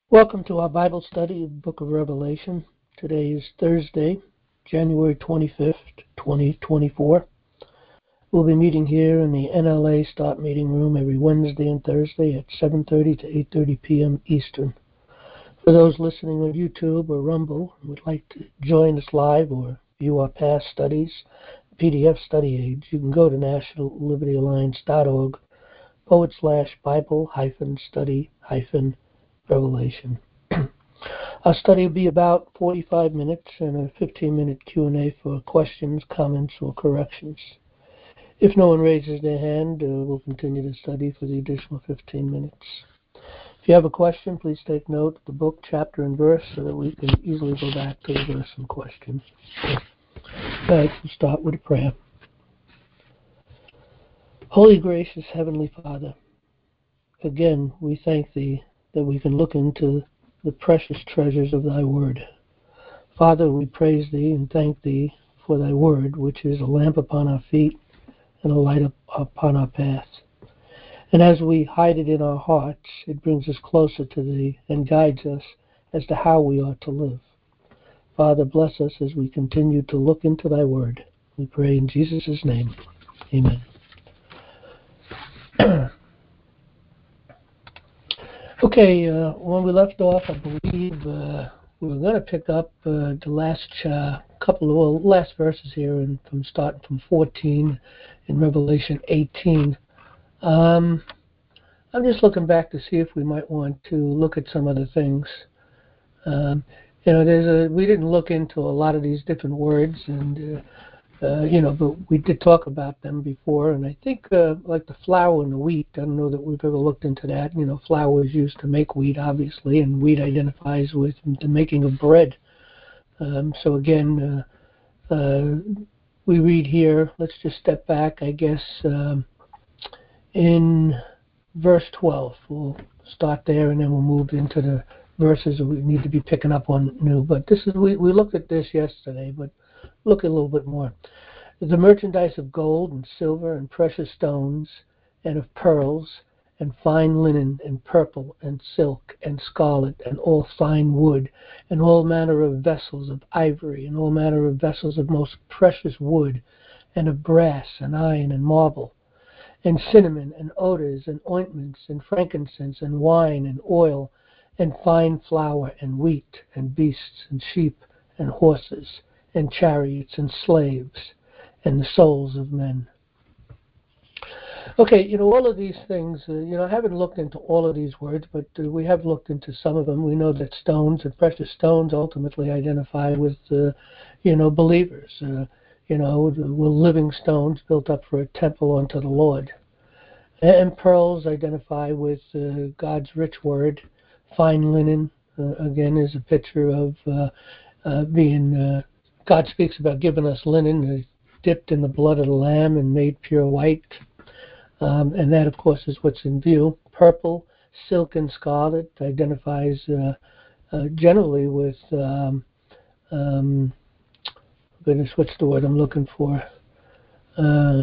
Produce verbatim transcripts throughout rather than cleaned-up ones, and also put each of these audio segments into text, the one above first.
Welcome to our Bible study of the book of Revelation. Today is Thursday, January twenty-fifth, twenty twenty-four. We'll be meeting here in the N L A Start Meeting Room every Wednesday and Thursday at seven thirty to eight thirty p.m. Eastern. For those listening on YouTube or Rumble and would like to join us live or view our past studies, P D F study aids, you can go to national liberty alliance dot org forward slash Bible hyphen study hyphen Revelation. Our study will be about forty-five minutes and a fifteen-minute Q and A for questions, comments, or corrections. If no one raises their hand, uh, we'll continue the study for the additional fifteen minutes. If you have a question, please take note of the book, chapter, and verse so that we can easily go back to the verse in question. All right, we'll start with a prayer. Holy, gracious Heavenly Father, again, we thank Thee that we can look into the precious treasures of Thy Word. Father, we praise Thee and thank Thee for Thy Word, which is a lamp upon our feet and a light up upon our path. And as we hide it in our hearts, it brings us closer to Thee and guides us as to how we ought to live. Father, bless us as we continue to look into Thy Word. We pray in Jesus' name. Amen. Okay, uh, when we left off, I believe uh, we were going to pick up uh, the last uh, couple of well, last verses here, and from starting from fourteen in Revelation eighteen. Um, I'm just looking back to see if we might want to look at some other things. Um, you know, there's a we didn't look into a lot of these different words, and uh, uh, you know, but we did talk about them before, and I think uh, like the flour and the wheat. I don't know that we've ever looked into that. You know, flour is used to make wheat, obviously, and wheat identifies with the making of bread. Um, so again, uh, uh, we read here. Let's just step back, I guess, um, in verse twelve. We'll start there, and then we'll move into the verses that we need to be picking up on new. But this is we, we looked at this yesterday, but look a little bit more. The merchandise of gold and silver and precious stones and of pearls and fine linen and purple and silk and scarlet and all fine wood and all manner of vessels of ivory and all manner of vessels of most precious wood and of brass and iron and marble and cinnamon and odors and ointments and frankincense and wine and oil and fine flour and wheat and beasts and sheep and horses and chariots and slaves and the souls of men. Okay, you know, all of these things, uh, you know, I haven't looked into all of these words, but uh, we have looked into some of them. We know that stones and precious stones ultimately identify with, uh, you know, believers. Uh, you know, we're living stones built up for a temple unto the Lord. And pearls identify with uh, God's rich word. Fine linen, uh, again, is a picture of uh, uh, being, uh, God speaks about giving us linen, uh, dipped in the blood of the Lamb and made pure white. Um, and that, of course, is what's in view. Purple, silk, and scarlet identifies uh, uh, generally with, um, um, goodness, what's the word I'm looking for? Uh,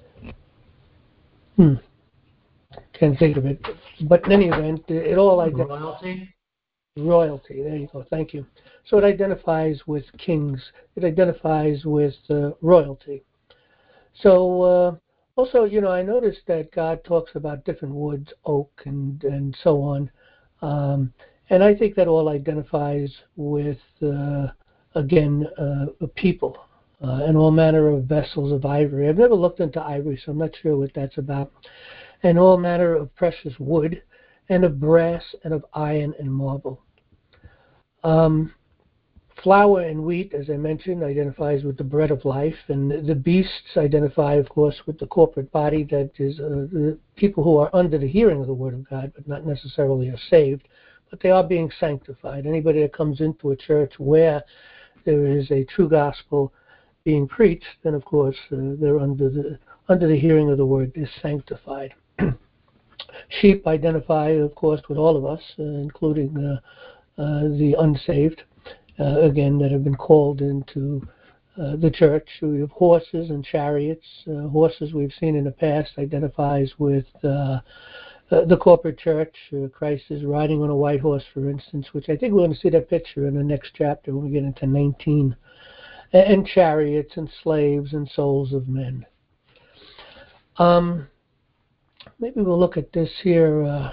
hmm, can't think of it. But in any event, it all identifies. Royalty? Royalty, there you go, thank you. So it identifies with kings. It identifies with uh, royalty. So uh, also, you know, I noticed that God talks about different woods, oak and, and so on. Um, and I think that all identifies with, uh, again, uh, people uh, and all manner of vessels of ivory. I've never looked into ivory, so I'm not sure what that's about. And all manner of precious wood and of brass and of iron and marble. Um, Flour and wheat, as I mentioned, identifies with the bread of life, and the beasts identify, of course, with the corporate body that is uh, the people who are under the hearing of the Word of God, but not necessarily are saved, but they are being sanctified. Anybody that comes into a church where there is a true gospel being preached, then, of course, uh, they're under the under the hearing of the Word, is sanctified. Sheep identify, of course, with all of us, uh, including uh, uh, the unsaved. Uh, again, that have been called into uh, the church. We have horses and chariots. Uh, horses we've seen in the past identifies with uh, uh, the corporate church. Uh, Christ is riding on a white horse, for instance, which I think we're going to see that picture in the next chapter when we get into nineteen. And, and chariots and slaves and souls of men. Um, maybe we'll look at this here. Uh,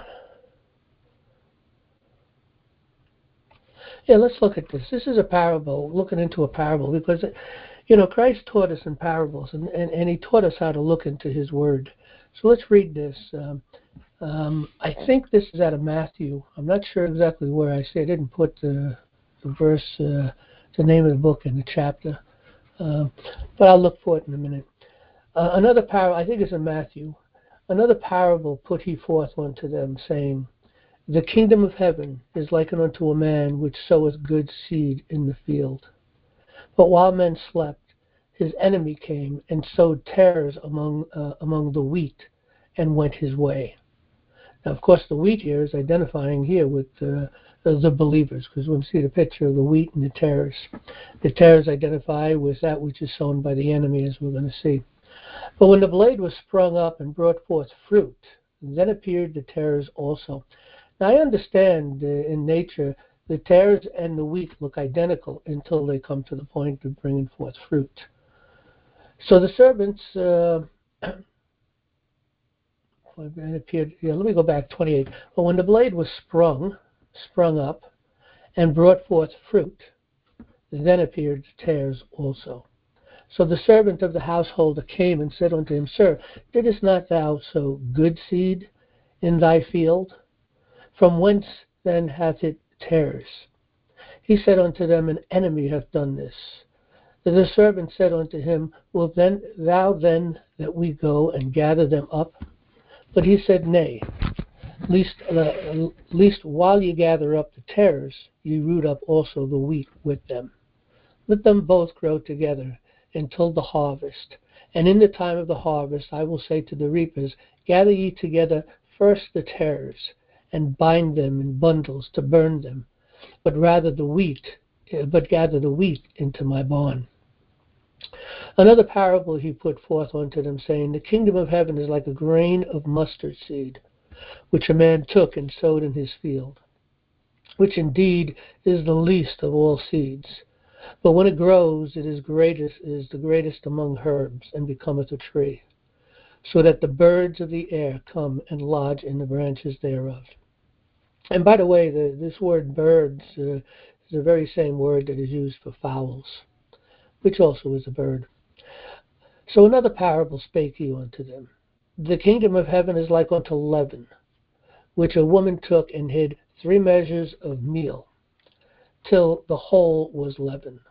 yeah, let's look at this. This is a parable, looking into a parable, because, you know, Christ taught us in parables, and, and, and he taught us how to look into his word. So let's read this. Um, um, I think this is out of Matthew. I'm not sure exactly where I say. I didn't put the, the verse, uh, the name of the book in the chapter, uh, but I'll look for it in a minute. Uh, another parable, I think it's in Matthew. Another parable put he forth unto them, saying, The kingdom of heaven is likened unto a man which soweth good seed in the field. But while men slept, his enemy came and sowed tares among uh, among the wheat, and went his way. Now, of course, the wheat here is identifying here with uh, the believers, because when we see the picture of the wheat and the tares, the tares identify with that which is sown by the enemy, as we're going to see. But when the blade was sprung up and brought forth fruit, then appeared the tares also. Now I understand uh, in nature the tares and the wheat look identical until they come to the point of bringing forth fruit. So the servants, uh, it appeared, yeah, let me go back, twenty-eight. But when the blade was sprung, sprung up, and brought forth fruit, then appeared the tares also. So the servant of the householder came and said unto him, Sir, didst not thou sow good seed in thy field? From whence then hath it tares? He said unto them, An enemy hath done this. The servant said unto him, Wilt then thou then that we go and gather them up? But he said, Nay, lest, uh, lest while ye gather up the tares, ye root up also the wheat with them. Let them both grow together until the harvest. And in the time of the harvest I will say to the reapers, Gather ye together first the tares, and bind them in bundles to burn them, but rather the wheat, but gather the wheat into my barn. Another parable he put forth unto them, saying, The kingdom of heaven is like a grain of mustard seed, which a man took and sowed in his field, which indeed is the least of all seeds. But when it grows, it is greatest is the greatest among herbs, and becometh a tree, so that the birds of the air come and lodge in the branches thereof. And by the way, the, this word birds uh, is the very same word that is used for fowls, which also is a bird. So another parable spake he unto them. The kingdom of heaven is like unto leaven, which a woman took and hid three measures of meal, till the whole was leavened.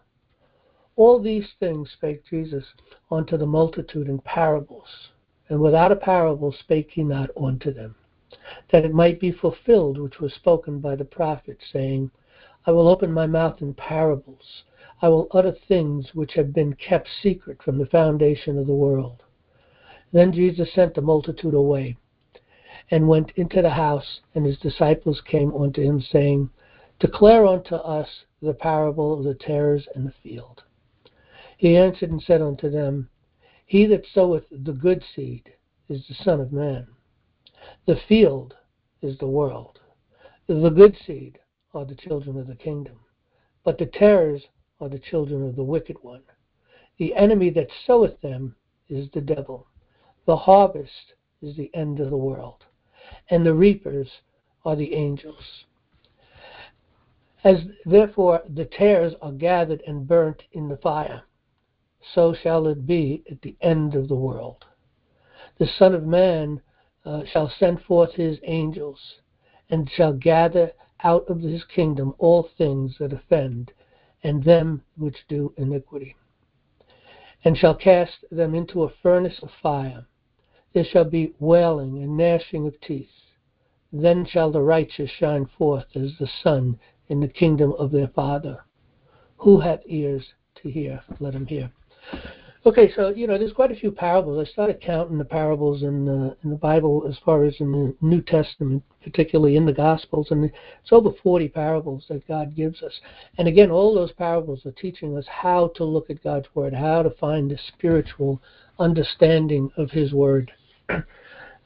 All these things spake Jesus unto the multitude in parables, and without a parable spake he not unto them, that it might be fulfilled which was spoken by the prophet, saying, I will open my mouth in parables, I will utter things which have been kept secret from the foundation of the world. Then Jesus sent the multitude away, and went into the house, and his disciples came unto him, saying, Declare unto us the parable of the tares and the field. He answered and said unto them, He that soweth the good seed is the Son of Man. The field is the world. The good seed are the children of the kingdom, but the tares are the children of the wicked one. The enemy that soweth them is the devil. The harvest is the end of the world, and the reapers are the angels. As therefore the tares are gathered and burnt in the fire, so shall it be at the end of the world. The Son of Man uh, shall send forth his angels, and shall gather out of his kingdom all things that offend, and them which do iniquity, and shall cast them into a furnace of fire. There shall be wailing and gnashing of teeth. Then shall the righteous shine forth as the sun in the kingdom of their Father. Who hath ears to hear, let him hear. Okay, so, you know, there's quite a few parables. I started counting the parables in the, in the Bible as far as in the New Testament, particularly in the Gospels, and it's over forty parables that God gives us. And again, all those parables are teaching us how to look at God's Word, how to find the spiritual understanding of His Word.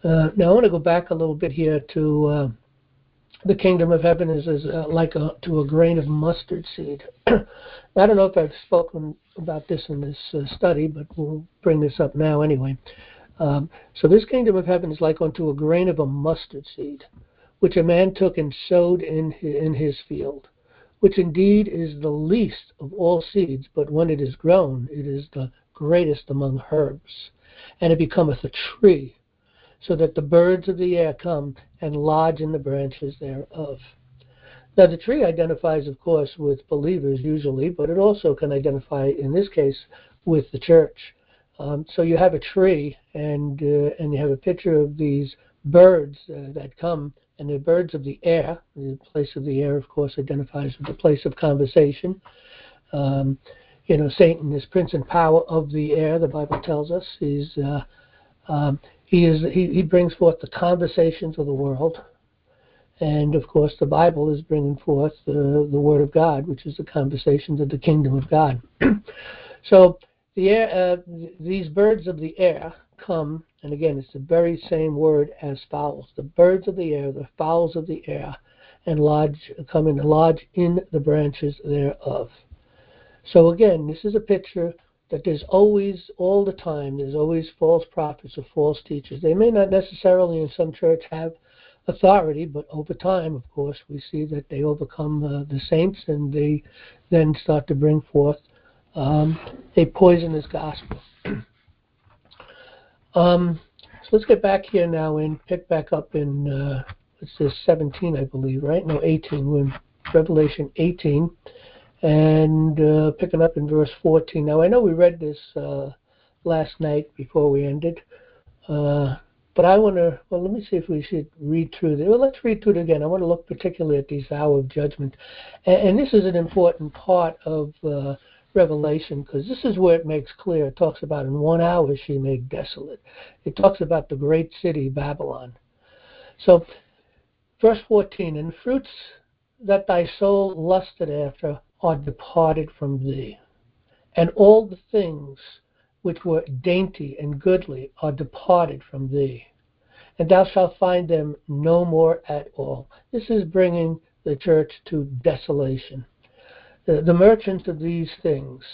Uh, now I want to go back a little bit here to uh, the kingdom of heaven is, is uh, like a, to a grain of mustard seed. I don't know if I've spoken about this in this uh, study, but we'll bring this up now anyway. Um, so this kingdom of heaven is like unto a grain of a mustard seed, which a man took and sowed in his, in his field, which indeed is the least of all seeds, but when it is grown, it is the greatest among herbs, and it becometh a tree, so that the birds of the air come and lodge in the branches thereof. Now, the tree identifies, of course, with believers usually, but it also can identify, in this case, with the church. Um, so you have a tree, and uh, and you have a picture of these birds uh, that come, and they're birds of the air. The place of the air, of course, identifies with the place of conversation. Um, you know, Satan is prince and power of the air. The Bible tells us he's uh, um, he is he, he brings forth the conversations of the world. And, of course, the Bible is bringing forth the, the Word of God, which is the conversations of the kingdom of God. So the air, uh, these birds of the air come, and again, it's the very same word as fowls. The birds of the air, the fowls of the air, and lodge, come and lodge in the branches thereof. So again, this is a picture that there's always, all the time, there's always false prophets or false teachers. They may not necessarily in some church have authority, but over time, of course, we see that they overcome uh, the saints, and they then start to bring forth um, a poisonous gospel. um, so let's get back here now and pick back up in, uh, what's this, seventeen, I believe, right? No, eighteen. We're in Revelation eighteen. And uh, picking up in verse fourteen. Now, I know we read this uh, last night before we ended, uh, but I want to, well, let me see if we should read through it. Well, let's read through it again. I want to look particularly at this hour of judgment. And, and this is an important part of uh, Revelation, because this is where it makes clear. It talks about in one hour she made desolate. It talks about the great city, Babylon. So, verse fourteen, and the fruits that thy soul lusted after are departed from thee, and all the things which were dainty and goodly are departed from thee, and thou shalt find them no more at all. This is bringing the church to desolation. The, the merchants of these things,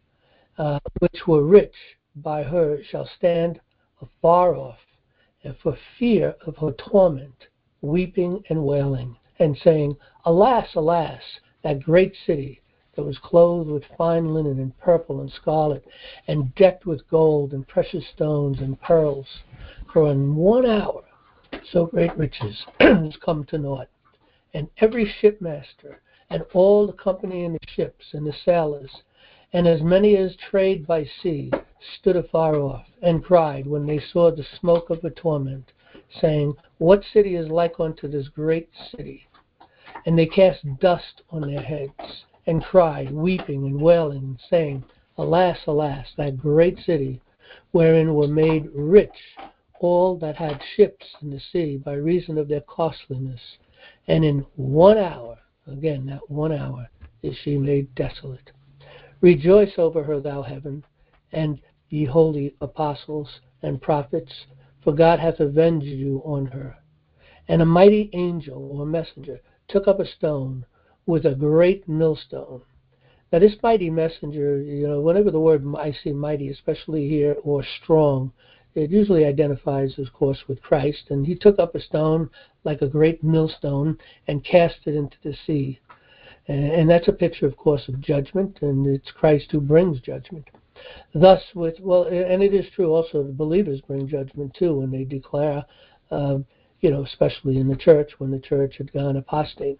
uh, which were rich by her, shall stand afar off, and for fear of her torment, weeping and wailing, and saying, Alas, alas, that great city that was clothed with fine linen and purple and scarlet, and decked with gold and precious stones and pearls, for in one hour so great riches has come to naught. And every shipmaster, and all the company in the ships, and the sailors, and as many as trade by sea, stood afar off, and cried, when they saw the smoke of the torment, saying, What city is like unto this great city? And they cast dust on their heads, and cried, weeping and wailing, and saying, Alas, alas, that great city, wherein were made rich all that had ships in the sea by reason of their costliness. And in one hour, again, that one hour, is she made desolate. Rejoice over her, thou heaven, and ye holy apostles and prophets, for God hath avenged you on her. And a mighty angel or messenger took up a stone with a great millstone. Now this mighty messenger, you know, whenever the word I see mighty, especially here, or strong, it usually identifies, of course, with Christ. And he took up a stone like a great millstone and cast it into the sea. And that's a picture, of course, of judgment, and it's Christ who brings judgment. Thus, with, well, and it is true also, the believers bring judgment too when they declare, uh, you know, especially in the church, when the church had gone apostate.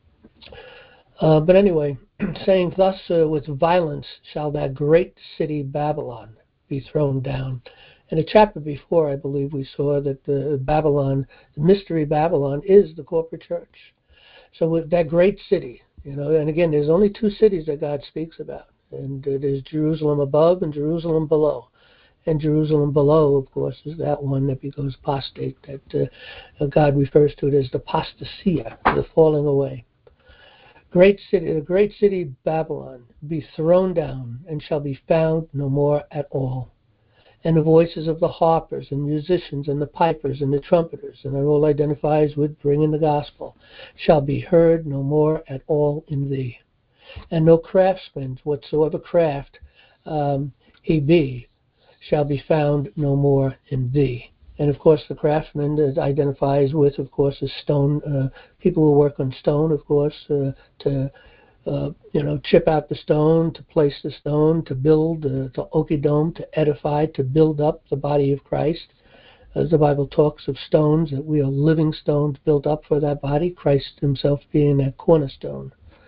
Uh, but anyway, saying, Thus uh, with violence shall that great city Babylon be thrown down. In a chapter before, I believe we saw that the Babylon, the mystery Babylon, is the corporate church. So with that great city, you know, and again, there's only two cities that God speaks about, and uh, there's Jerusalem above and Jerusalem below. And Jerusalem below, of course, is that one that becomes apostate, that uh, God refers to it as the apostasia, the falling away. Great city, the great city Babylon, be thrown down, and shall be found no more at all. and the voices of the harpers and musicians and the pipers and the trumpeters, and that all identifies with bringing the gospel, shall be heard no more at all in thee. And no craftsman whatsoever craft um, he be shall be found no more in thee. And of course the craftsman that identifies with, of course, is stone, uh, people who work on stone, of course, uh, to uh, you know, chip out the stone, to place the stone, to build, uh, to okedome, to edify, to build up the body of Christ. As the Bible talks of stones, that we are living stones built up for that body, Christ himself being that cornerstone.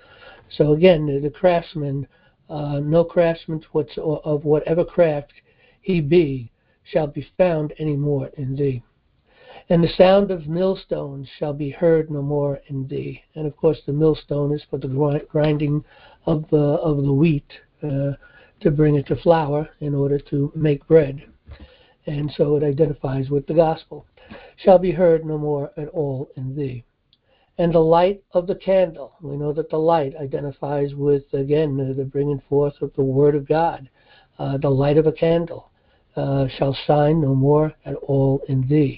So again, the craftsman, uh, no craftsman of whatever craft he be shall be found any more in thee. And the sound of millstones shall be heard no more in thee. And of course the millstone is for the grinding of the, of the wheat uh, to bring it to flour in order to make bread. And so it identifies with the gospel. Shall be heard no more at all in thee. And the light of the candle, we know that the light identifies with, again, the bringing forth of the word of God. Uh, the light of a candle uh, shall shine no more at all in thee.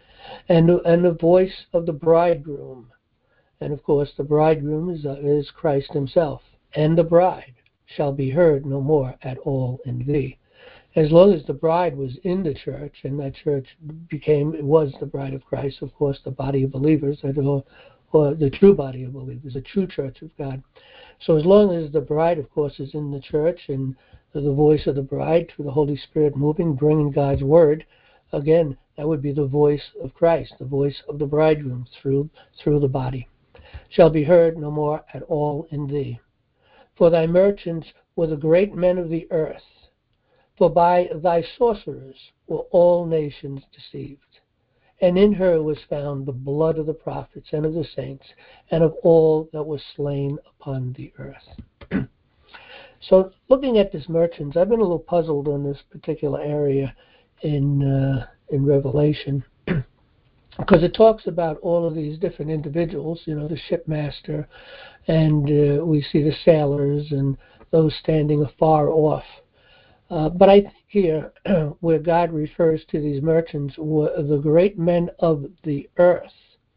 And, and the voice of the bridegroom, and of course the bridegroom is, uh, is Christ himself, and the bride shall be heard no more at all in thee. As long as the bride was in the church, and that church became, it was the bride of Christ, of course, the body of believers, or, or the true body of believers, the true church of God. So as long as the bride, of course, is in the church, and the voice of the bride through the Holy Spirit moving, bringing God's word, again, that would be the voice of Christ, the voice of the bridegroom through through the body, shall be heard no more at all in thee. For thy merchants were the great men of the earth, for by thy sorcerers were all nations deceived. And in her was found the blood of the prophets and of the saints, and of all that was slain upon the earth. So looking at this merchants, I've been a little puzzled on this particular area in uh, in Revelation, because it talks about all of these different individuals, you know, the shipmaster, and uh, we see the sailors and those standing afar off. Uh, but I think here, where God refers to these merchants, were the great men of the earth,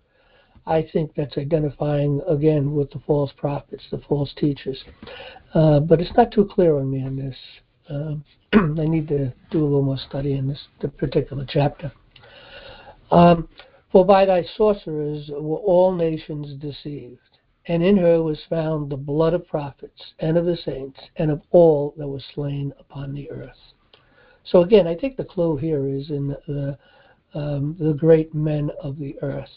I think that's identifying, again, with the false prophets, the false teachers. Uh, but it's not too clear on me on this. Uh, I need to do a little more study in this particular chapter. Um, For by thy sorcerers were all nations deceived, and in her was found the blood of prophets and of the saints and of all that was slain upon the earth. So again, I think the clue here is in the, um, the great men of the earth.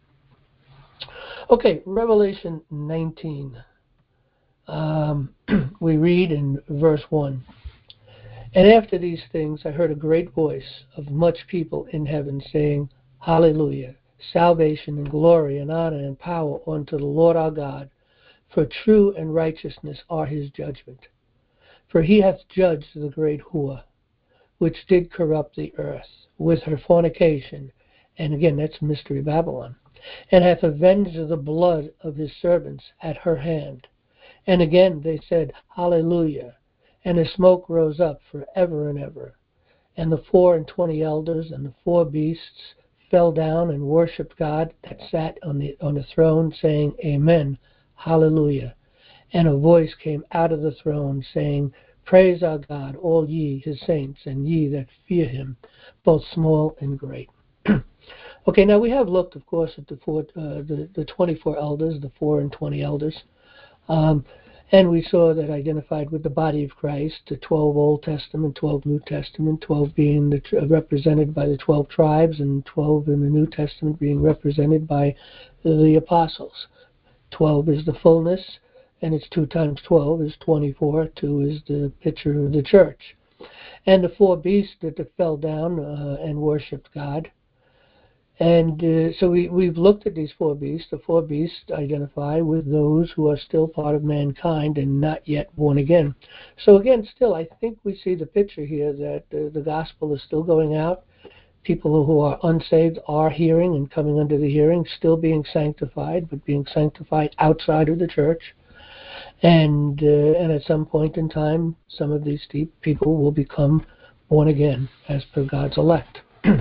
Okay, Revelation nineteen. Um, we read in verse one. And after these things I heard a great voice of much people in heaven saying, Hallelujah! Salvation and glory and honor and power unto the Lord our God, for true and righteousness are his judgment. For he hath judged the great whore, which did corrupt the earth with her fornication, and again that's Mystery Babylon, and hath avenged the blood of his servants at her hand. And again they said, Hallelujah! And the smoke rose up for ever and ever. And the four and twenty elders and the four beasts fell down and worshipped God that sat on the on the throne, saying, Amen, Hallelujah. And a voice came out of the throne, saying, Praise our God, all ye his saints, and ye that fear him, both small and great. Okay, now we have looked, of course, at the four, uh, the, the twenty-four elders, the four and twenty elders. Um, And we saw that identified with the body of Christ, the twelve Old Testament, twelve New Testament, twelve being the, uh, represented by the twelve tribes, and twelve in the New Testament being represented by the apostles. twelve is the fullness, and it's two times twelve is twenty-four. two is the picture of the church. And the four beasts that fell down uh, and worshipped God. And uh, so we, we've looked at these four beasts. The four beasts identify with those who are still part of mankind and not yet born again. So again, still, I think we see the picture here that uh, the gospel is still going out. People who are unsaved are hearing and coming under the hearing, still being sanctified, but being sanctified outside of the church. And uh, and at some point in time, some of these people will become born again as per God's elect.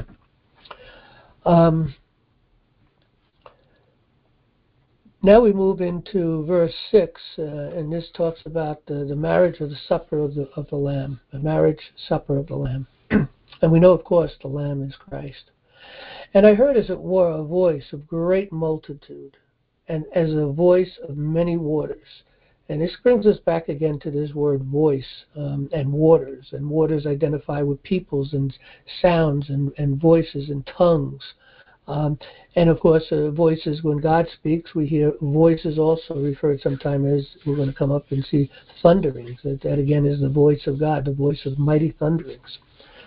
um, now we move into verse six, uh, and this talks about the, the marriage of the supper of the, of the Lamb, the marriage supper of the Lamb. And we know, of course, the Lamb is Christ. And I heard, as it were, a voice of great multitude, and as a voice of many waters. And this brings us back again to this word voice um, and waters. And waters identify with peoples and sounds and, and voices and tongues. Um, and of course, uh, voices, when God speaks, we hear voices also referred sometimes as, we're going to come up and see, thunderings. That, that again is the voice of God, the voice of mighty thunderings.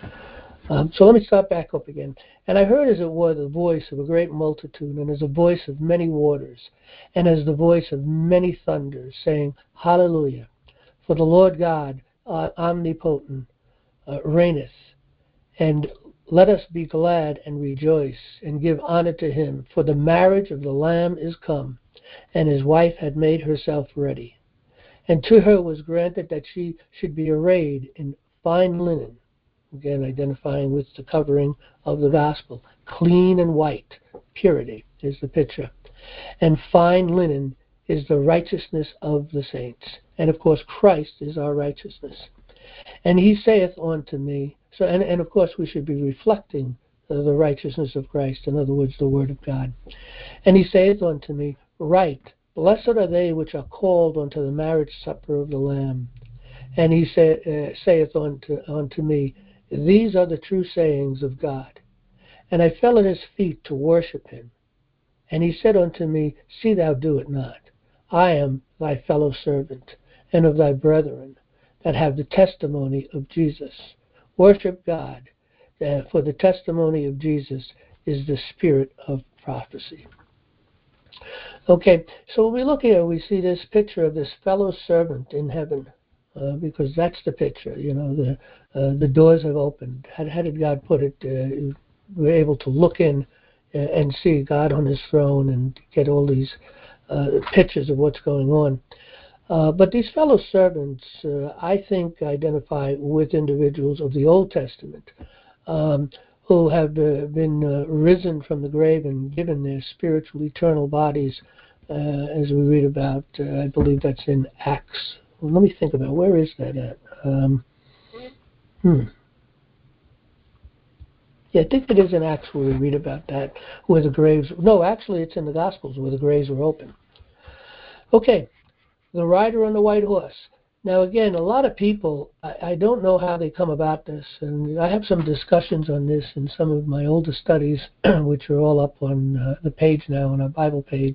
Um, so let me start back up again. And I heard, as it were, the voice of a great multitude, and as a voice of many waters, and as the voice of many thunders, saying, Hallelujah! For the Lord God, uh, omnipotent, uh, reigneth. And let us be glad and rejoice, and give honor to him. For the marriage of the Lamb is come, and his wife had made herself ready. And to her was granted that she should be arrayed in fine linen, again identifying with the covering of the gospel, clean and white, purity is the picture. And fine linen is the righteousness of the saints. And of course, Christ is our righteousness. And he saith unto me, so and, and of course we should be reflecting uh, the righteousness of Christ, in other words, the Word of God. And he saith unto me, Write, blessed are they which are called unto the marriage supper of the Lamb. And he say, uh, saith unto, unto me, These are the true sayings of God. And I fell at his feet to worship him. And he said unto me, See thou do it not. I am thy fellow servant, and of thy brethren, that have the testimony of Jesus. Worship God, uh, for the testimony of Jesus is the spirit of prophecy. Okay, so when we look here, we see this picture of this fellow servant in heaven, uh, because that's the picture. You know, the uh, the doors have opened. How, how did God put it? Uh, we're able to look in uh, and see God on his throne and get all these uh, pictures of what's going on. Uh, but these fellow servants, uh, I think, identify with individuals of the Old Testament um, who have uh, been uh, risen from the grave and given their spiritual eternal bodies, uh, as we read about. Uh, I believe that's in Acts. Well, let me think about, where is that at? Um, hmm. Yeah, I think it is in Acts where we read about that, where the graves, no, actually it's in the Gospels where the graves were open. Okay, the rider on the white horse. Now again, a lot of people, I, I don't know how they come about this, and I have some discussions on this in some of my older studies, which are all up on uh, the page now, on our Bible page.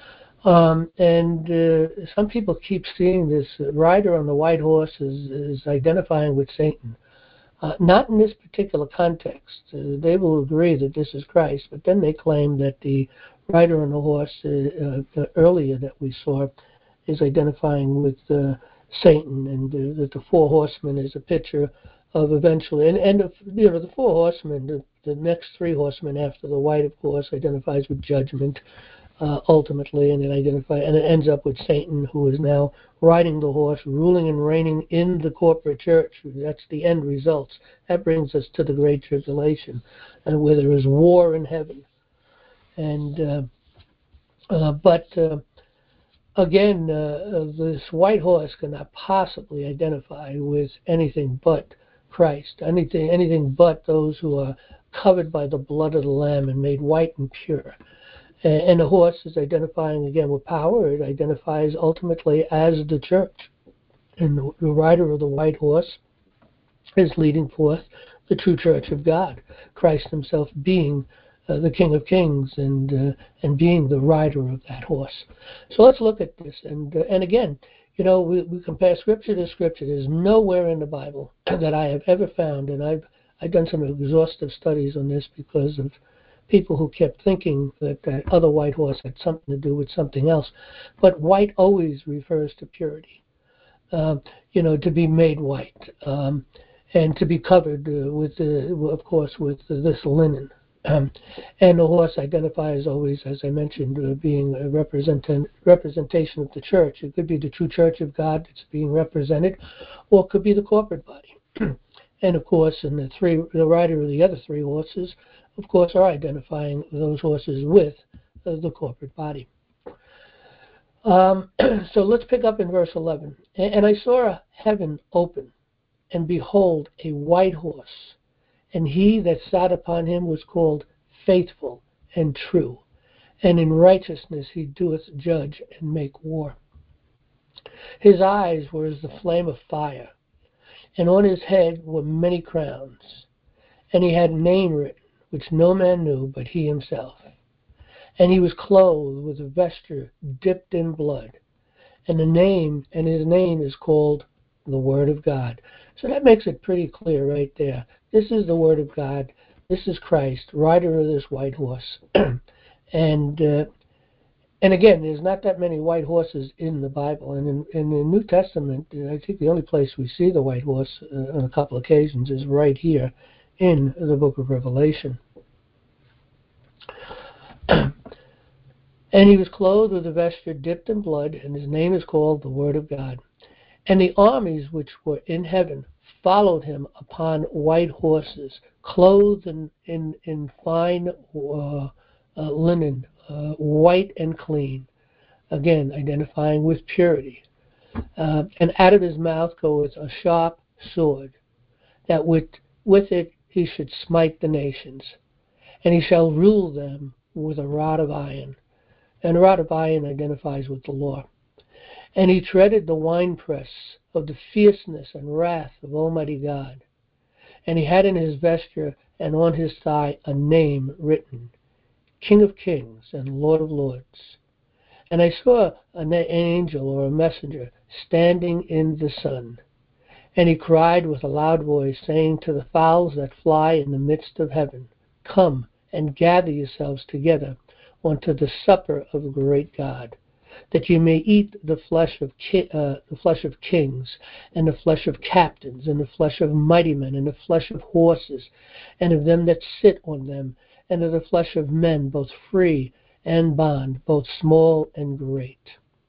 Um, and uh, some people keep seeing this rider on the white horse is, is identifying with Satan. Uh, not in this particular context. Uh, they will agree that this is Christ, but then they claim that the rider on the horse uh, uh, earlier that we saw is identifying with uh, Satan, and uh, that the four horsemen is a picture of eventually, and, and of, you know, the four horsemen, the, the next three horsemen after the white, of course, identifies with judgment. Uh, ultimately, and it identify, and it ends up with Satan, who is now riding the horse, ruling and reigning in the corporate church. That's the end results. That brings us to the Great Tribulation, and where there is war in heaven. And uh, uh, but uh, again, uh, this white horse cannot possibly identify with anything but Christ, anything, anything but those who are covered by the blood of the Lamb and made white and pure. And the horse is identifying again with power. It identifies ultimately as the church. And the rider of the white horse is leading forth the true church of God, Christ himself being uh, the King of Kings and uh, and being the rider of that horse. So let's look at this. And uh, and again, you know, we, we compare Scripture to Scripture. There's nowhere in the Bible that I have ever found, and I've I've done some exhaustive studies on this because of people who kept thinking that that other white horse had something to do with something else. But white always refers to purity, um, you know, to be made white, um, and to be covered uh, with, uh, of course, with uh, this linen. Um, and the horse identifies always, as I mentioned, uh, being a represent- representation of the church. It could be the true church of God that's being represented, or it could be the corporate body. And of course, in the three, the rider of the other three horses, of course, are identifying those horses with uh, the corporate body. Um, so let's pick up in verse eleven. And, and I saw heaven open, and behold, a white horse, and he that sat upon him was called Faithful and True, and in righteousness he doeth judge and make war. His eyes were as the flame of fire, and on his head were many crowns, and he had a name written, which no man knew but he himself. And he was clothed with a vesture dipped in blood, and the name, and his name is called the Word of God. So that makes it pretty clear right there. This is the Word of God. This is Christ, rider of this white horse. and uh, and again, there's not that many white horses in the Bible. And in, in the New Testament, I think the only place we see the white horse uh, on a couple occasions is right here in the book of Revelation. And he was clothed with a vesture dipped in blood, and his name is called the Word of God. And the armies which were in heaven followed him upon white horses, clothed in, in, in fine uh, uh, linen, uh, white and clean, again identifying with purity. Uh, and out of his mouth goeth a sharp sword, that with, with it he should smite the nations, and he shall rule them with a rod of iron. And a rod of iron identifies with the law. And he treaded the winepress of the fierceness and wrath of Almighty God. And he had in his vesture and on his thigh a name written, King of Kings and Lord of Lords. And I saw an angel or a messenger standing in the sun. And he cried with a loud voice, saying to the fowls that fly in the midst of heaven, Come and gather yourselves together unto the supper of the great God, that ye may eat the flesh of ki- uh, the flesh of kings, and the flesh of captains, and the flesh of mighty men, and the flesh of horses, and of them that sit on them, and of the flesh of men, both free and bond, both small and great.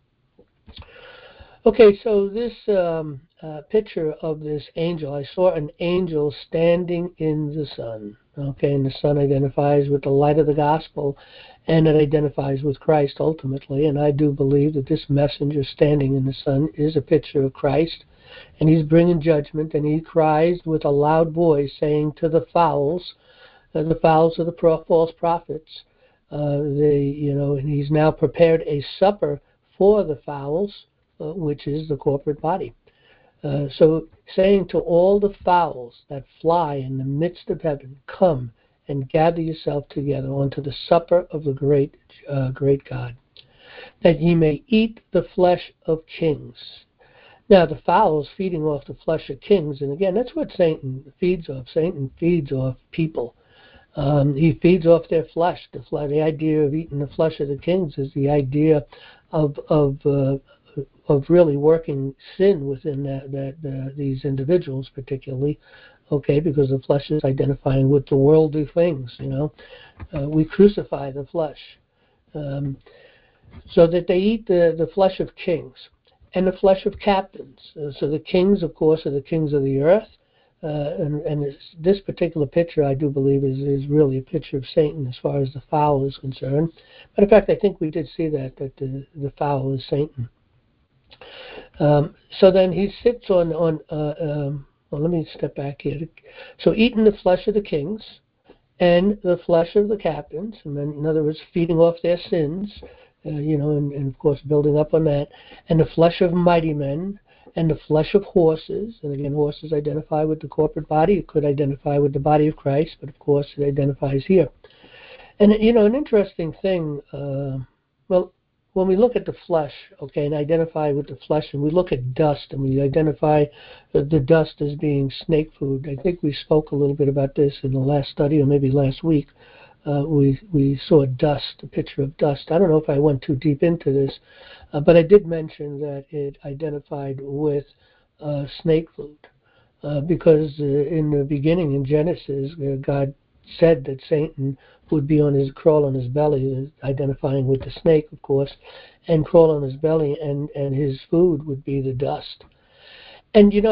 Okay, so this um, uh, picture of this angel, I saw an angel standing in the sun. Okay, and the sun identifies with the light of the gospel, and it identifies with Christ ultimately. And I do believe that this messenger standing in the sun is a picture of Christ, and he's bringing judgment, and he cries with a loud voice, saying to the fowls, uh, the fowls of the pro- false prophets, uh, they, you know, and he's now prepared a supper for the fowls, uh, which is the corporate body. Uh, so saying to all the fowls that fly in the midst of heaven, come and gather yourself together unto the supper of the great, uh, great God, that ye may eat the flesh of kings. Now the fowls feeding off the flesh of kings, and again, that's what Satan feeds off. Satan feeds off people. Um, he feeds off their flesh. The, flesh. the idea of eating the flesh of the kings is the idea of of uh, of really working sin within that, that uh, these individuals, particularly, okay, because the flesh is identifying with the worldly things. You know, uh, we crucify the flesh, um, so that they eat the the flesh of kings and the flesh of captains. Uh, so the kings, of course, are the kings of the earth. Uh, and and this, this particular picture, I do believe, is, is really a picture of Satan as far as the fowl is concerned. But in fact, I think we did see that, that the, the fowl is Satan. Um, so then he sits on, on uh, um, well, let me step back here. So eating the flesh of the kings and the flesh of the captains, and then, in other words, feeding off their sins, uh, you know, and, and of course building up on that, and the flesh of mighty men, and the flesh of horses, and again, horses identify with the corporate body. It could identify with the body of Christ, but of course it identifies here. And, you know, an interesting thing, uh, well, when we look at the flesh, okay, and identify with the flesh, and we look at dust, and we identify the dust as being snake food. I think we spoke a little bit about this in the last study, or maybe last week. Uh, we we saw dust, a picture of dust. I don't know if I went too deep into this, uh, but I did mention that it identified with uh, snake food, uh, because uh, in the beginning, in Genesis, uh, God said that Satan would be on his crawl on his belly, identifying with the snake, of course, and crawl on his belly, and and his food would be the dust. And you know,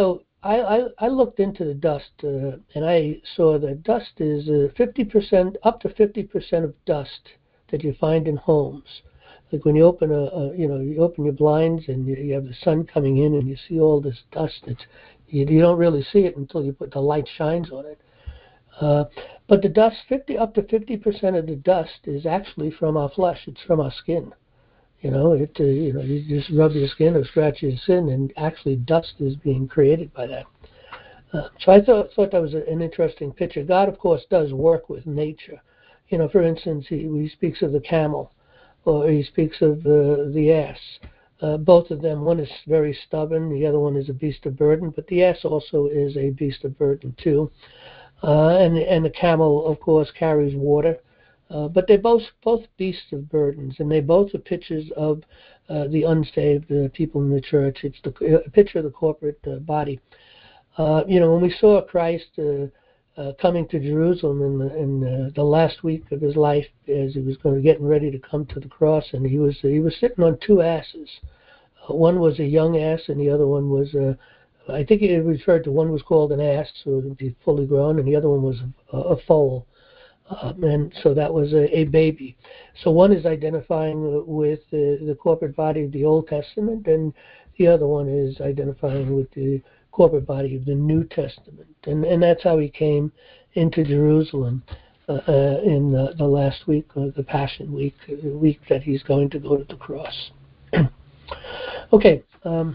I, I, I looked into the dust, uh, and I saw that dust is uh, fifty percent, up to fifty percent of dust that you find in homes. Like when you open a, a you know, you open your blinds and you, you have the sun coming in and you see all this dust. It's you, you don't really see it until you put the light shines on it. Uh, but the dust, fifty up to fifty percent of the dust is actually from our flesh. It's from our skin. You know, it uh, you know you just rub your skin or scratch your skin, and actually dust is being created by that. Uh, so I thought thought that was a, an interesting picture. God, of course, does work with nature. You know, for instance, he, he speaks of the camel, or he speaks of the the ass. Uh, both of them, one is very stubborn, the other one is a beast of burden. But the ass also is a beast of burden too. Uh, and and the camel, of course, carries water. Uh, but they're both both beasts of burdens, and they both are pictures of uh, the unsaved uh, people in the church. It's the a picture of the corporate uh, body. Uh, you know, when we saw Christ uh, uh, coming to Jerusalem in the, in uh, the last week of his life, as he was going to getting ready to come to the cross, and he was he was sitting on two asses. Uh, one was a young ass, and the other one was a I think it referred to one was called an ass, so it would be fully grown, and the other one was a, a foal. Um, and so that was a, a baby. So one is identifying with the, the corporate body of the Old Testament, and the other one is identifying with the corporate body of the New Testament. And, and that's how he came into Jerusalem uh, uh, in the, the last week, uh, the Passion Week, the week that he's going to go to the cross. Okay. Um,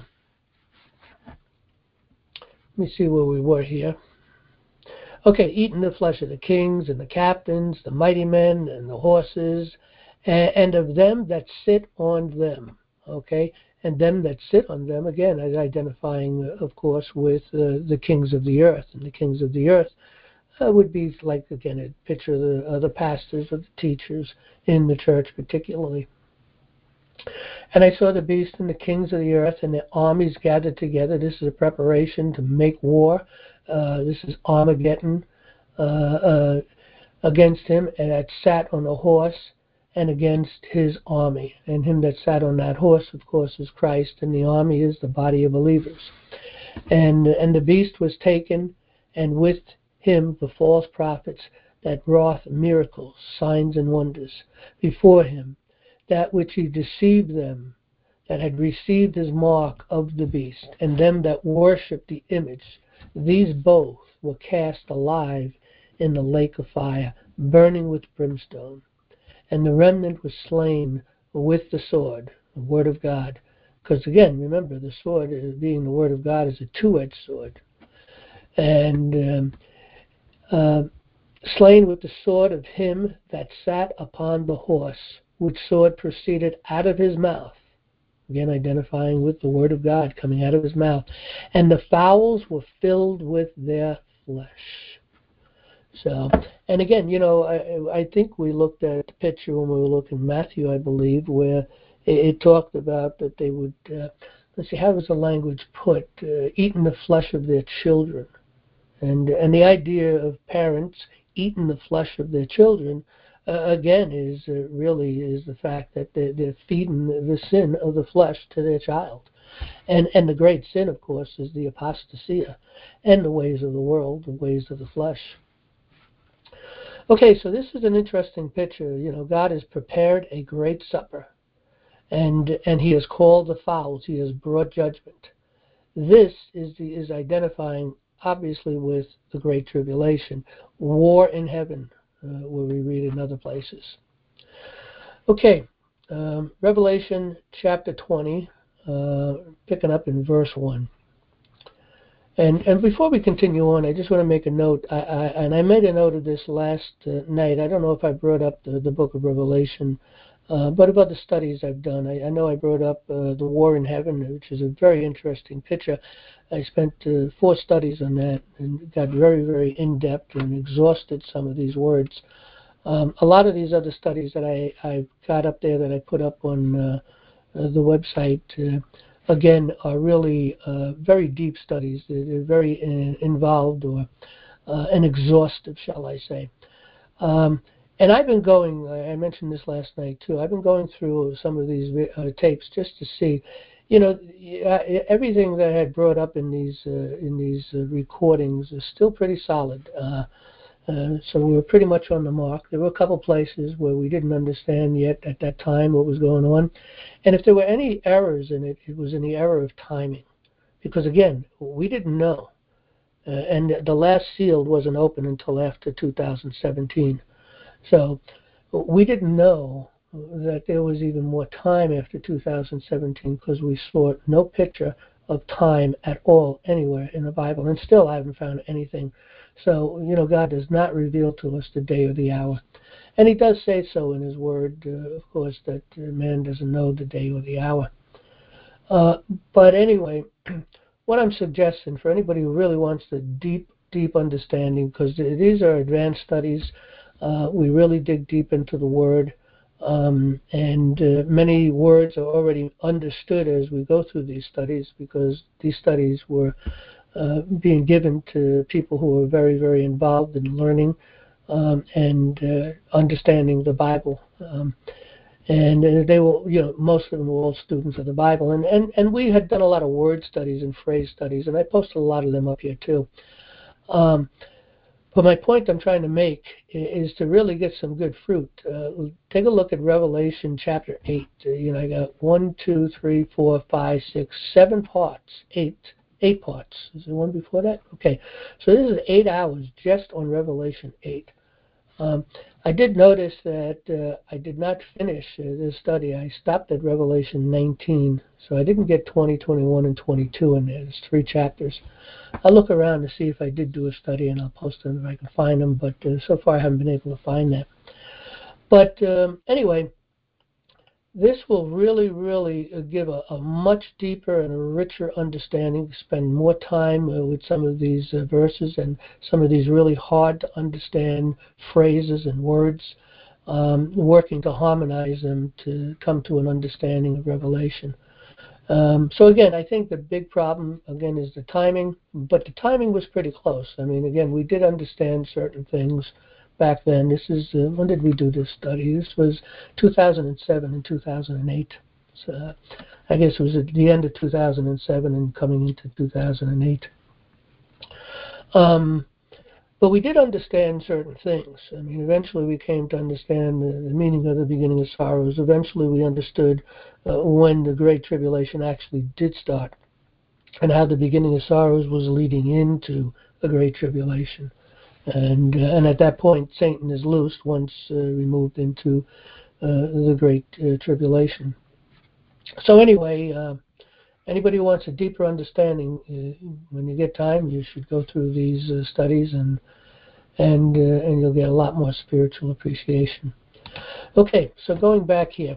Let me see where we were here. Okay, eating the flesh of the kings and the captains, the mighty men and the horses, and, and of them that sit on them. Okay, and them that sit on them, again, is identifying, uh, of course, with uh, the kings of the earth. And the kings of the earth uh, would be like, again, a picture of the, uh, the pastors or the teachers in the church particularly. And I saw the beast and the kings of the earth and their armies gathered together. This is a preparation to make war. Uh, this is Armageddon uh, uh, against him, and that sat on a horse and against his army. And him that sat on that horse, of course, is Christ, and the army is the body of believers. And and the beast was taken, and with him the false prophets that wrought miracles, signs, and wonders before him, that which he deceived them that had received his mark of the beast, and them that worshipped the image. These both were cast alive in the lake of fire, burning with brimstone. And the remnant was slain with the sword, the word of God. Because again, remember, the sword, being the word of God, is a two-edged sword. And um, uh, slain with the sword of him that sat upon the horse, which sword proceeded out of his mouth. Again, identifying with the word of God coming out of his mouth. And the fowls were filled with their flesh. So, and again, you know, I, I think we looked at the picture when we were looking at Matthew, I believe, where it, it talked about that they would, uh, let's see, how was the language put? Uh, eating the flesh of their children. And and the idea of parents eating the flesh of their children, uh, again, is uh, really is the fact that they're, they're feeding the sin of the flesh to their child. And and the great sin, of course, is the apostasia and the ways of the world, the ways of the flesh. Okay, so this is an interesting picture. You know, God has prepared a great supper, and and He has called the fowls. He has brought judgment. This is the, is identifying obviously with the Great Tribulation, war in heaven, uh, where we read in other places. Okay, um, Revelation chapter twenty, uh, picking up in verse one. And and before we continue on, I just want to make a note, I, I, and I made a note of this last uh, night. I don't know if I brought up the, the book of Revelation, uh, but about the studies I've done. I, I know I brought up uh, the War in Heaven, which is a very interesting picture. I spent uh, four studies on that and got very, very in-depth and exhausted some of these words. Um, a lot of these other studies that I, I got up there that I put up on uh, uh, the website, uh, again, are really uh, very deep studies. They're, they're very uh, involved or uh, and exhaustive, shall I say. Um, and I've been going, I mentioned this last night too, I've been going through some of these uh, tapes just to see you know, everything that I had brought up in these uh, in these uh, recordings is still pretty solid. Uh, uh, so we were pretty much on the mark. There were a couple places where we didn't understand yet at that time what was going on, and if there were any errors in it, it was in the error of timing, because again, we didn't know, uh, and the last seal wasn't open until after two thousand seventeen. So we didn't know that there was even more time after two thousand seventeen because we saw no picture of time at all anywhere in the Bible. And still I haven't found anything. So, you know, God does not reveal to us the day or the hour. And he does say so in his word, uh, of course, that uh, man doesn't know the day or the hour. Uh, but anyway, what I'm suggesting for anybody who really wants the deep, deep understanding, because these are advanced studies, uh, we really dig deep into the Word, um, and uh, many words are already understood as we go through these studies, because these studies were uh, being given to people who were very, very involved in learning um, and uh, understanding the Bible. Um, and uh, they were, you know, most of them were all students of the Bible. And, and, and we had done a lot of word studies and phrase studies, and I posted a lot of them up here too. Um, but my point I'm trying to make is to really get some good fruit. Uh, take a look at Revelation chapter eight. Uh, you know, I got one, two, three, four, five, six, seven parts. Eight. Eight parts. Is there one before that? Okay. So this is eight hours just on Revelation eight. Um, I did notice that uh, I did not finish uh, this study. I stopped at Revelation nineteen, so I didn't get twenty, twenty-one, and twenty-two in there. There's three chapters. I'll look around to see if I did do a study, and I'll post them if I can find them, but uh, so far I haven't been able to find that. But um, anyway, this will really, really give a, a much deeper and a richer understanding. Spend more time uh, with some of these uh, verses and some of these really hard to understand phrases and words, um, working to harmonize them to come to an understanding of Revelation. Um, so again, I think the big problem, again, is the timing, but the timing was pretty close. I mean, again, we did understand certain things back then. This is, uh, when did we do this study? This was two thousand seven and two thousand eight. So uh, I guess it was at the end of two thousand seven and coming into two thousand eight. Um, but we did understand certain things. I mean, eventually we came to understand the, the meaning of the beginning of sorrows. Eventually we understood uh, when the Great Tribulation actually did start, and how the beginning of sorrows was leading into the Great Tribulation. And uh, and at that point, Satan is loosed once uh, we moved into uh, the Great uh, Tribulation. So anyway, uh, anybody who wants a deeper understanding, uh, when you get time, you should go through these uh, studies, and and uh, and you'll get a lot more spiritual appreciation. Okay, so going back here.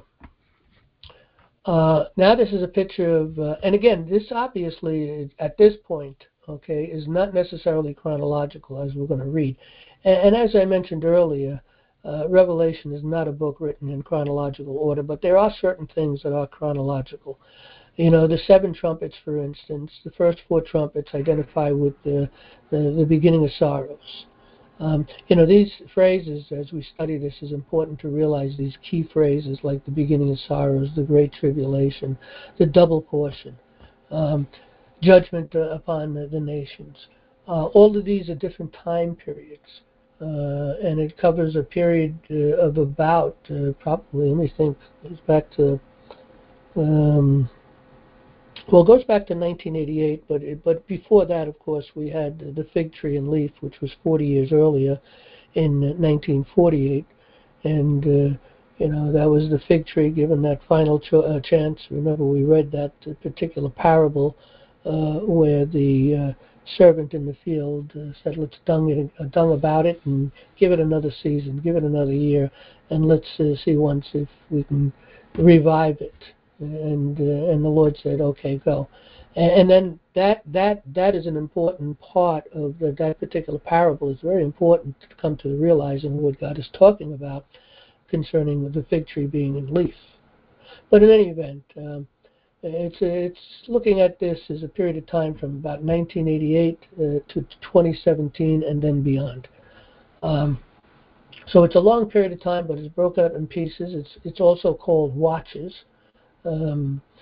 Uh, now this is a picture of, uh, and again, this obviously, at this point, okay, is not necessarily chronological, as we're going to read. And, and as I mentioned earlier, uh, Revelation is not a book written in chronological order, but there are certain things that are chronological. You know, the seven trumpets, for instance, the first four trumpets identify with the, the, the beginning of sorrows. Um, you know, these phrases, as we study this, is important to realize these key phrases like the beginning of sorrows, the great tribulation, the double portion, um, judgment uh, upon the, the nations. Uh, all of these are different time periods, uh, and it covers a period uh, of about, uh, probably, let me think, it goes back to, um, well, it goes back to nineteen eighty-eight, but it, but before that, of course, we had the fig tree and leaf, which was forty years earlier, in nineteen forty-eight, and uh, you know, that was the fig tree given that final cho- uh, chance. Remember, we read that uh, particular parable uh, where the uh, servant in the field uh, said, "Let's dung it, uh, dung about it, and give it another season, give it another year, and let's uh, see once if we can revive it." And uh, and the Lord said, "Okay, go." And then that that that is an important part of the, that particular parable. It's very important to come to realizing what God is talking about concerning the fig tree being in leaf. But in any event, um, it's it's looking at this as a period of time from about nineteen eighty-eight uh, to twenty seventeen and then beyond. Um, so it's a long period of time, but it's broken up in pieces. It's it's also called watches. Um,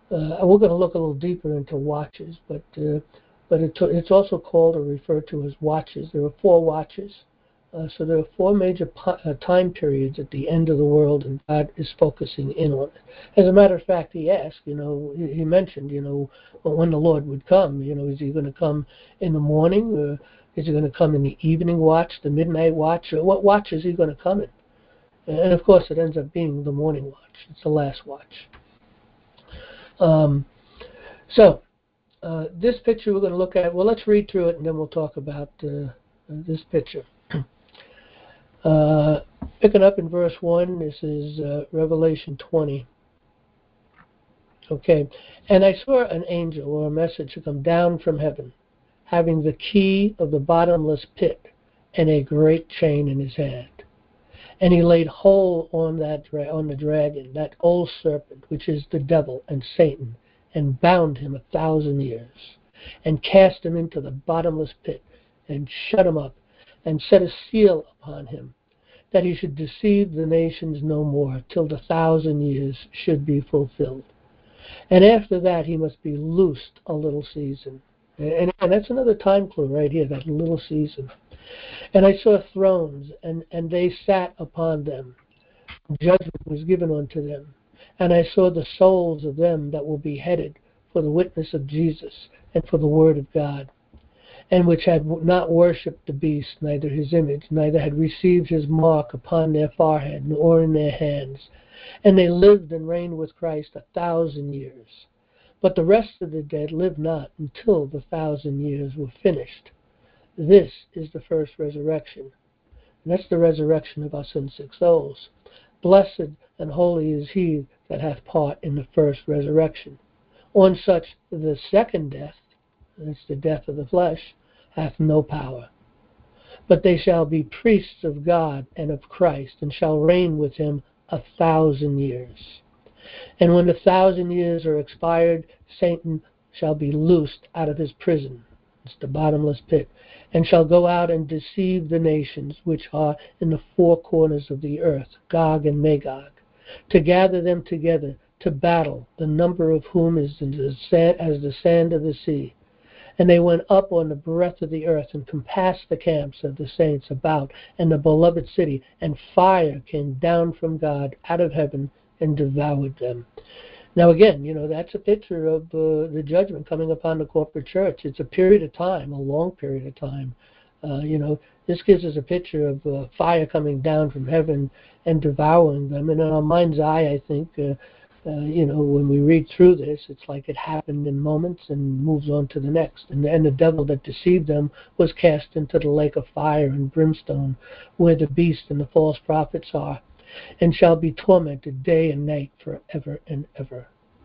Uh, we're going to look a little deeper into watches, but uh, but it, it's also called or referred to as watches. There are four watches. Uh, so there are four major po- uh, time periods at the end of the world, and God is focusing in on it. As a matter of fact, he asked, you know, he, he mentioned, you know, when the Lord would come. You know, is he going to come in the morning, or is he going to come in the evening watch, the midnight watch, or what watch is he going to come in? And of course, it ends up being the morning watch. It's the last watch. Um, so uh, this picture we're going to look at. Well, let's read through it, and then we'll talk about uh, this picture. Uh, picking up in verse one, this is uh, Revelation twenty. Okay. And I saw an angel or a messenger come down from heaven, having the key of the bottomless pit and a great chain in his hand. And he laid hold on that dra- on the dragon, that old serpent, which is the devil and Satan, and bound him a thousand years, and cast him into the bottomless pit, and shut him up, and set a seal upon him, that he should deceive the nations no more, till the thousand years should be fulfilled. And after that he must be loosed a little season. And, and that's another time clue right here, that little season. And I saw thrones, and, and they sat upon them. Judgment was given unto them. And I saw the souls of them that were beheaded for the witness of Jesus and for the word of God, and which had not worshipped the beast, neither his image, neither had received his mark upon their forehead, nor in their hands. And they lived and reigned with Christ a thousand years. But the rest of the dead lived not until the thousand years were finished. This is the first resurrection. And that's the resurrection of our sin-sick souls. Blessed and holy is he that hath part in the first resurrection. On such the second death, that's the death of the flesh, hath no power. But they shall be priests of God and of Christ, and shall reign with him a thousand years. And when the thousand years are expired, Satan shall be loosed out of his prison, it's the bottomless pit, and shall go out and deceive the nations which are in the four corners of the earth, Gog and Magog, to gather them together to battle, the number of whom is as the sand of the sea. And they went up on the breadth of the earth, and compassed the camps of the saints about, and the beloved city, and fire came down from God out of heaven and devoured them. Now again, you know, that's a picture of uh, the judgment coming upon the corporate church. It's a period of time, a long period of time. Uh, you know, this gives us a picture of uh, fire coming down from heaven and devouring them. And in our mind's eye, I think, uh, uh, you know, when we read through this, it's like it happened in moments and moves on to the next. And, and the devil that deceived them was cast into the lake of fire and brimstone, where the beast and the false prophets are, and shall be tormented day and night forever and ever.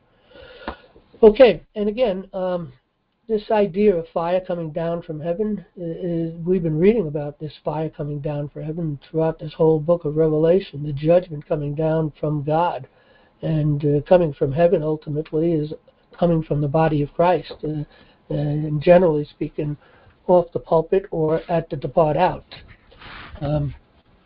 Okay, and again, um, this idea of fire coming down from heaven, is, we've been reading about this fire coming down from heaven throughout this whole book of Revelation, the judgment coming down from God. And uh, coming from heaven ultimately is coming from the body of Christ, uh, and generally speaking, off the pulpit or at the depart out. Um,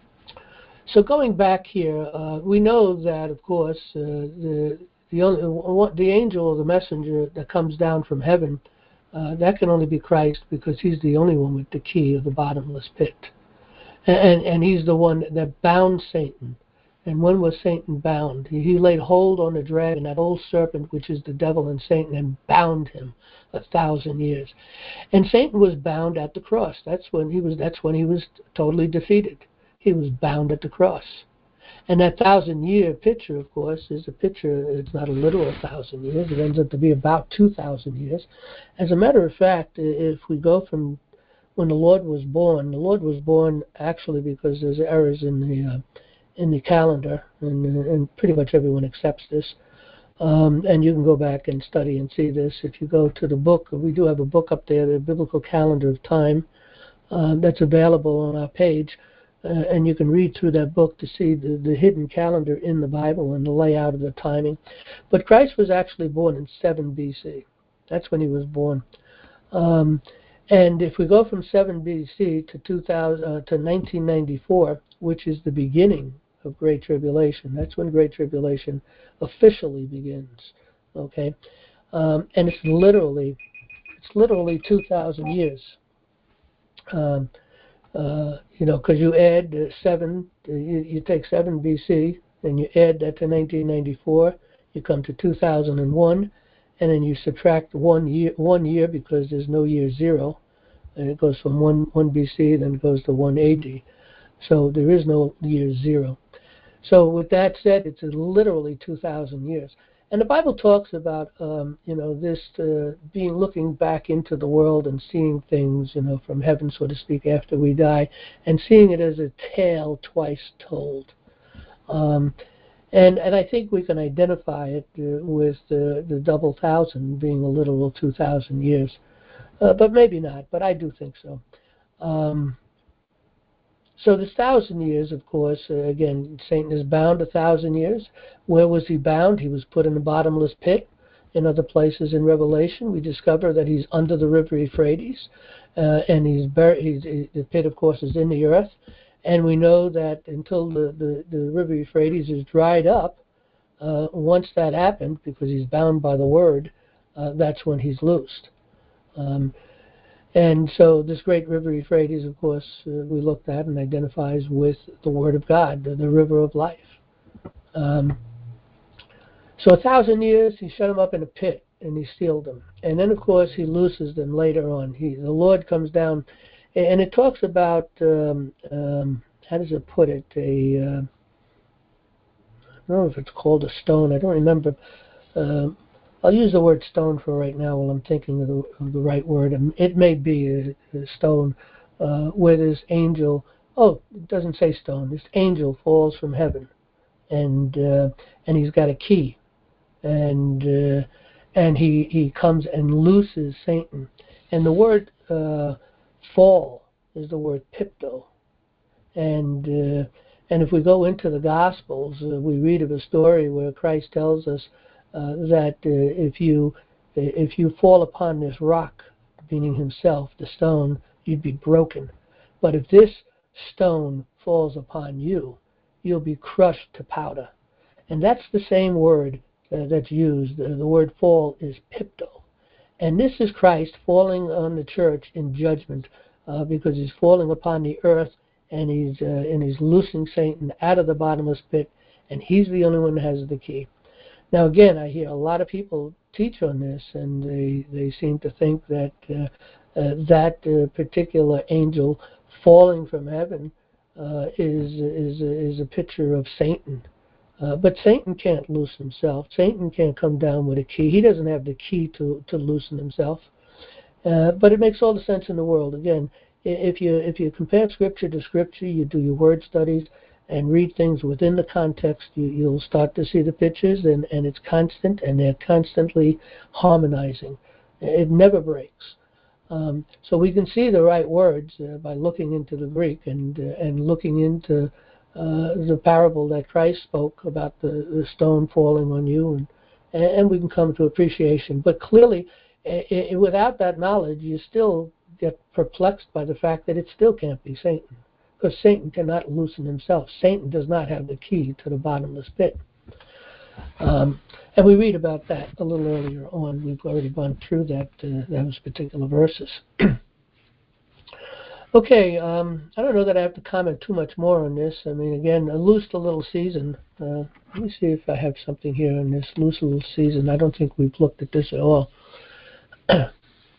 so going back here, uh, we know that, of course, uh, the the only the angel or the messenger that comes down from heaven, uh, that can only be Christ, because he's the only one with the key of the bottomless pit, and and he's the one that bound Satan. And when was Satan bound? He, he laid hold on the dragon, that old serpent, which is the devil and Satan, and bound him a thousand years. And Satan was bound at the cross. That's when he was. That's when he was totally defeated. He was bound at the cross. And that thousand-year picture, of course, is a picture. It's not a literal thousand years. It ends up to be about two thousand years. As a matter of fact, if we go from when the Lord was born, the Lord was born actually because there's errors in the uh, in the calendar, and, and pretty much everyone accepts this. Um, and you can go back and study and see this. If you go to the book, we do have a book up there, the Biblical Calendar of Time, uh, that's available on our page. Uh, and you can read through that book to see the, the hidden calendar in the Bible and the layout of the timing. But Christ was actually born in seven B C. That's when he was born. Um, and if we go from seven B C to two thousand uh, to nineteen ninety-four, which is the beginning of Great Tribulation, that's when Great Tribulation officially begins. okay? Um, and it's literally, it's literally two thousand years. Um, uh, you know, because you add uh, seven, uh, you, you take seven B C, and you add that to nineteen ninety-four, you come to two thousand one, and then you subtract one year, one year because there's no year zero, and it goes from one, one B C, then it goes to one A D. So there is no year zero. So with that said, it's literally two thousand years. And the Bible talks about, um, you know, this uh, being looking back into the world and seeing things, you know, from heaven, so to speak, after we die, and seeing it as a tale twice told. Um, and and I think we can identify it uh, with uh, the double thousand being a literal two thousand years, uh, but maybe not. But I do think so. Um, So this thousand years, of course, uh, again, Satan is bound a thousand years. Where was he bound? He was put in a bottomless pit. In other places in Revelation, we discover that he's under the river Euphrates, uh, and he's buried. He's, he, the pit, of course, is in the earth, and we know that until the, the, the river Euphrates is dried up, uh, once that happened, because he's bound by the word, uh, that's when he's loosed. Um, And so this great river Euphrates, of course, uh, we looked at and identifies with the Word of God, the, the river of life. Um, so a thousand years, he shut them up in a pit, and he sealed them. And then, of course, he looses them later on. He, the Lord comes down, and it talks about, um, um, how does it put it, a, uh, I don't know if it's called a stone, I don't remember. Um, I'll use the word stone for right now while I'm thinking of the, of the right word. It may be a, a stone uh, where this angel, oh, it doesn't say stone, this angel falls from heaven, and uh, and he's got a key, and uh, and he, he comes and looses Satan. And the word uh, fall is the word pipto. And uh, and if we go into the Gospels, uh, we read of a story where Christ tells us uh, that uh, if you if you fall upon this rock, meaning himself, the stone, you'd be broken. But if this stone falls upon you, you'll be crushed to powder. And that's the same word uh, that's used. The, the word fall is pipto. And this is Christ falling on the church in judgment uh, because he's falling upon the earth, and he's uh, and he's loosing Satan out of the bottomless pit, and he's the only one that has the key. Now, again, I hear a lot of people teach on this, and they, they seem to think that uh, uh, that uh, particular angel falling from heaven uh, is is is a picture of Satan. Uh, but Satan can't loose himself. Satan can't come down with a key. He doesn't have the key to, to loosen himself. Uh, but it makes all the sense in the world. Again, if you if you compare Scripture to Scripture, you do your word studies and read things within the context, you, you'll start to see the pictures, and, and it's constant, and they're constantly harmonizing. It never breaks. Um, so we can see the right words uh, by looking into the Greek and uh, and looking into uh, the parable that Christ spoke about the, the stone falling on you, and and we can come to appreciation. But clearly, I, I, without that knowledge, you still get perplexed by the fact that it still can't be Satan, because Satan cannot loosen himself. Satan does not have the key to the bottomless pit. Um, and we read about that a little earlier on. We've already gone through that uh, those particular verses. Okay, um, I don't know that I have to comment too much more on this. I mean, again, a loose a little season. Uh, let me see if I have something here on this loose a little season. I don't think we've looked at this at all. If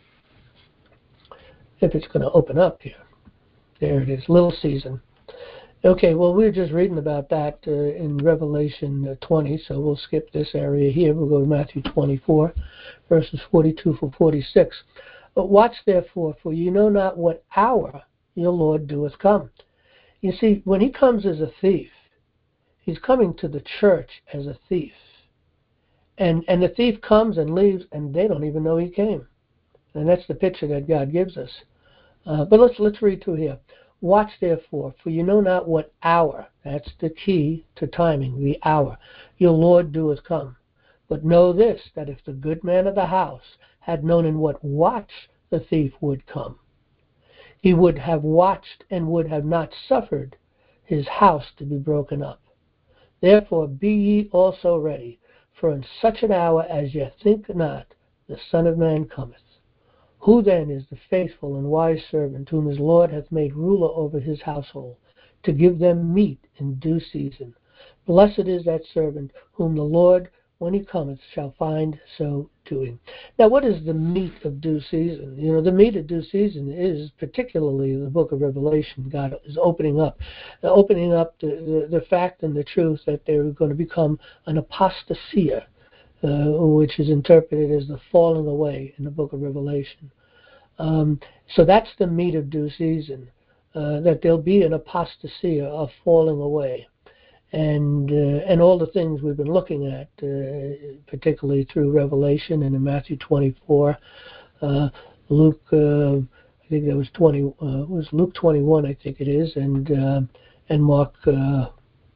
it's going to open up here. There it is, little season. Okay, well, we we're just reading about that uh, in Revelation uh, twenty, so we'll skip this area here. We'll go to Matthew twenty-four, verses forty-two for forty-six. But watch therefore, for you know not what hour your Lord doeth come. You see, when he comes as a thief, he's coming to the church as a thief. And and the thief comes and leaves, and they don't even know he came. And that's the picture that God gives us. Uh, but let's let's read through here. Watch therefore, for you know not what hour, that's the key to timing, the hour, your Lord doeth come. But know this, that if the good man of the house had known in what watch the thief would come, he would have watched and would have not suffered his house to be broken up. Therefore be ye also ready, For in such an hour as ye think not, the Son of Man cometh. Who then is the faithful and wise servant whom his Lord hath made ruler over his household, to give them meat in due season? Blessed is that servant whom the Lord, when he cometh, shall find so doing. Now, what is the meat of due season? You know, the meat of due season is particularly the book of Revelation. God is opening up, uh, opening up the, the, the fact and the truth that they're going to become an apostasia, uh, which is interpreted as the falling away in the book of Revelation. Um, so that's the meat of due season, uh, that there'll be an apostasia, a falling away. And uh, and all the things we've been looking at, uh, particularly through Revelation and in Matthew twenty-four, uh, Luke, uh, I think that was twenty, uh, it was Luke twenty-one, I think it is, and uh, and Mark uh,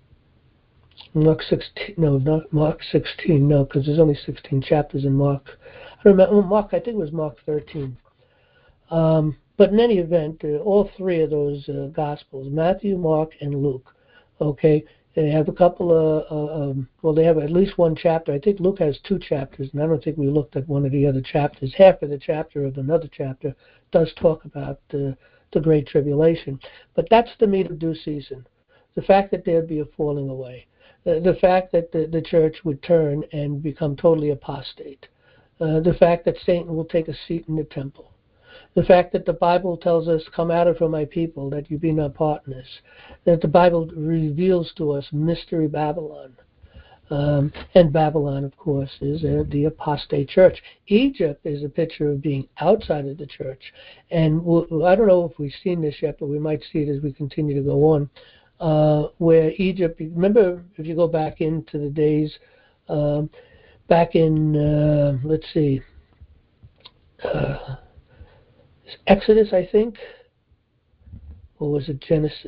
Mark sixteen, no, not Mark sixteen, no, because there's only sixteen chapters in Mark. I don't remember Mark. I think it was Mark thirteen. Um, but in any event, uh, all three of those uh, Gospels, Matthew, Mark, and Luke, okay, they have a couple of, uh, um, well, they have at least one chapter. I think Luke has two chapters, and I don't think we looked at one of the other chapters. Half of the chapter of another chapter does talk about uh, the Great Tribulation. But that's the meat of due season, the fact that there'd be a falling away, uh, the fact that the, the church would turn and become totally apostate, uh, the fact that Satan will take a seat in the temple, the fact that the Bible tells us, come out of from my people, that you be not partners, that the Bible reveals to us mystery Babylon. Um, and Babylon, of course, is uh, the apostate church. Egypt is a picture of being outside of the church. And we'll, I don't know if we've seen this yet, but we might see it as we continue to go on, uh, where Egypt, remember, if you go back into the days, um, back in, uh, let's see, uh, Exodus, I think, or was it Genesis?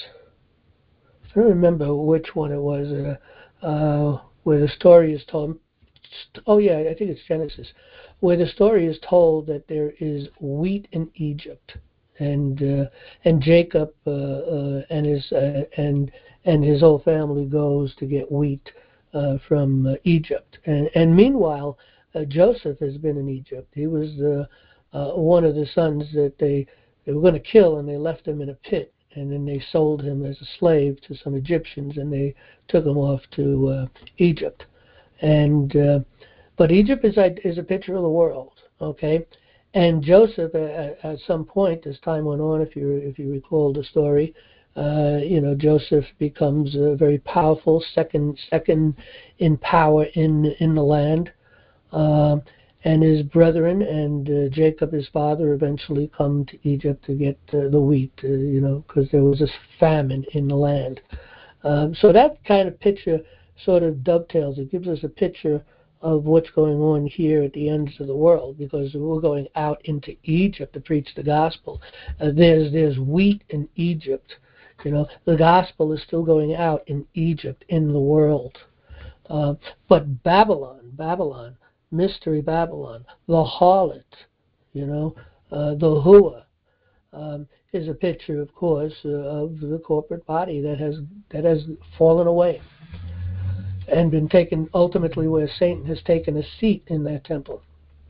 I don't remember which one it was, uh, uh, where the story is told. Oh, yeah, I think it's Genesis, where the story is told that there is wheat in Egypt, and uh, and Jacob uh, uh, and his uh, and and his whole family goes to get wheat uh, from uh, Egypt, and and meanwhile uh, Joseph has been in Egypt. He was the uh, one of the sons that they they were going to kill, and they left him in a pit. And then they sold him as a slave to some Egyptians, and they took him off to uh, Egypt. And uh, but Egypt is a, is a picture of the world, okay? And Joseph, at, at some point, as time went on, if you if you recall the story, uh, you know, Joseph becomes a very powerful, second second in power in in the land. Um, and his brethren and uh, Jacob, his father, eventually come to Egypt to get uh, the wheat, uh, you know, because there was this famine in the land. Um, so that kind of picture sort of dovetails. It gives us a picture of what's going on here at the ends of the world, because we're going out into Egypt to preach the gospel. Uh, there's there's wheat in Egypt. You know, the gospel is still going out in Egypt, in the world. Uh, but Babylon, Babylon, Mystery Babylon, the harlot, you know, uh, the hua, um, is a picture, of course, uh, of the corporate body that has that has fallen away and been taken ultimately where Satan has taken a seat in that temple.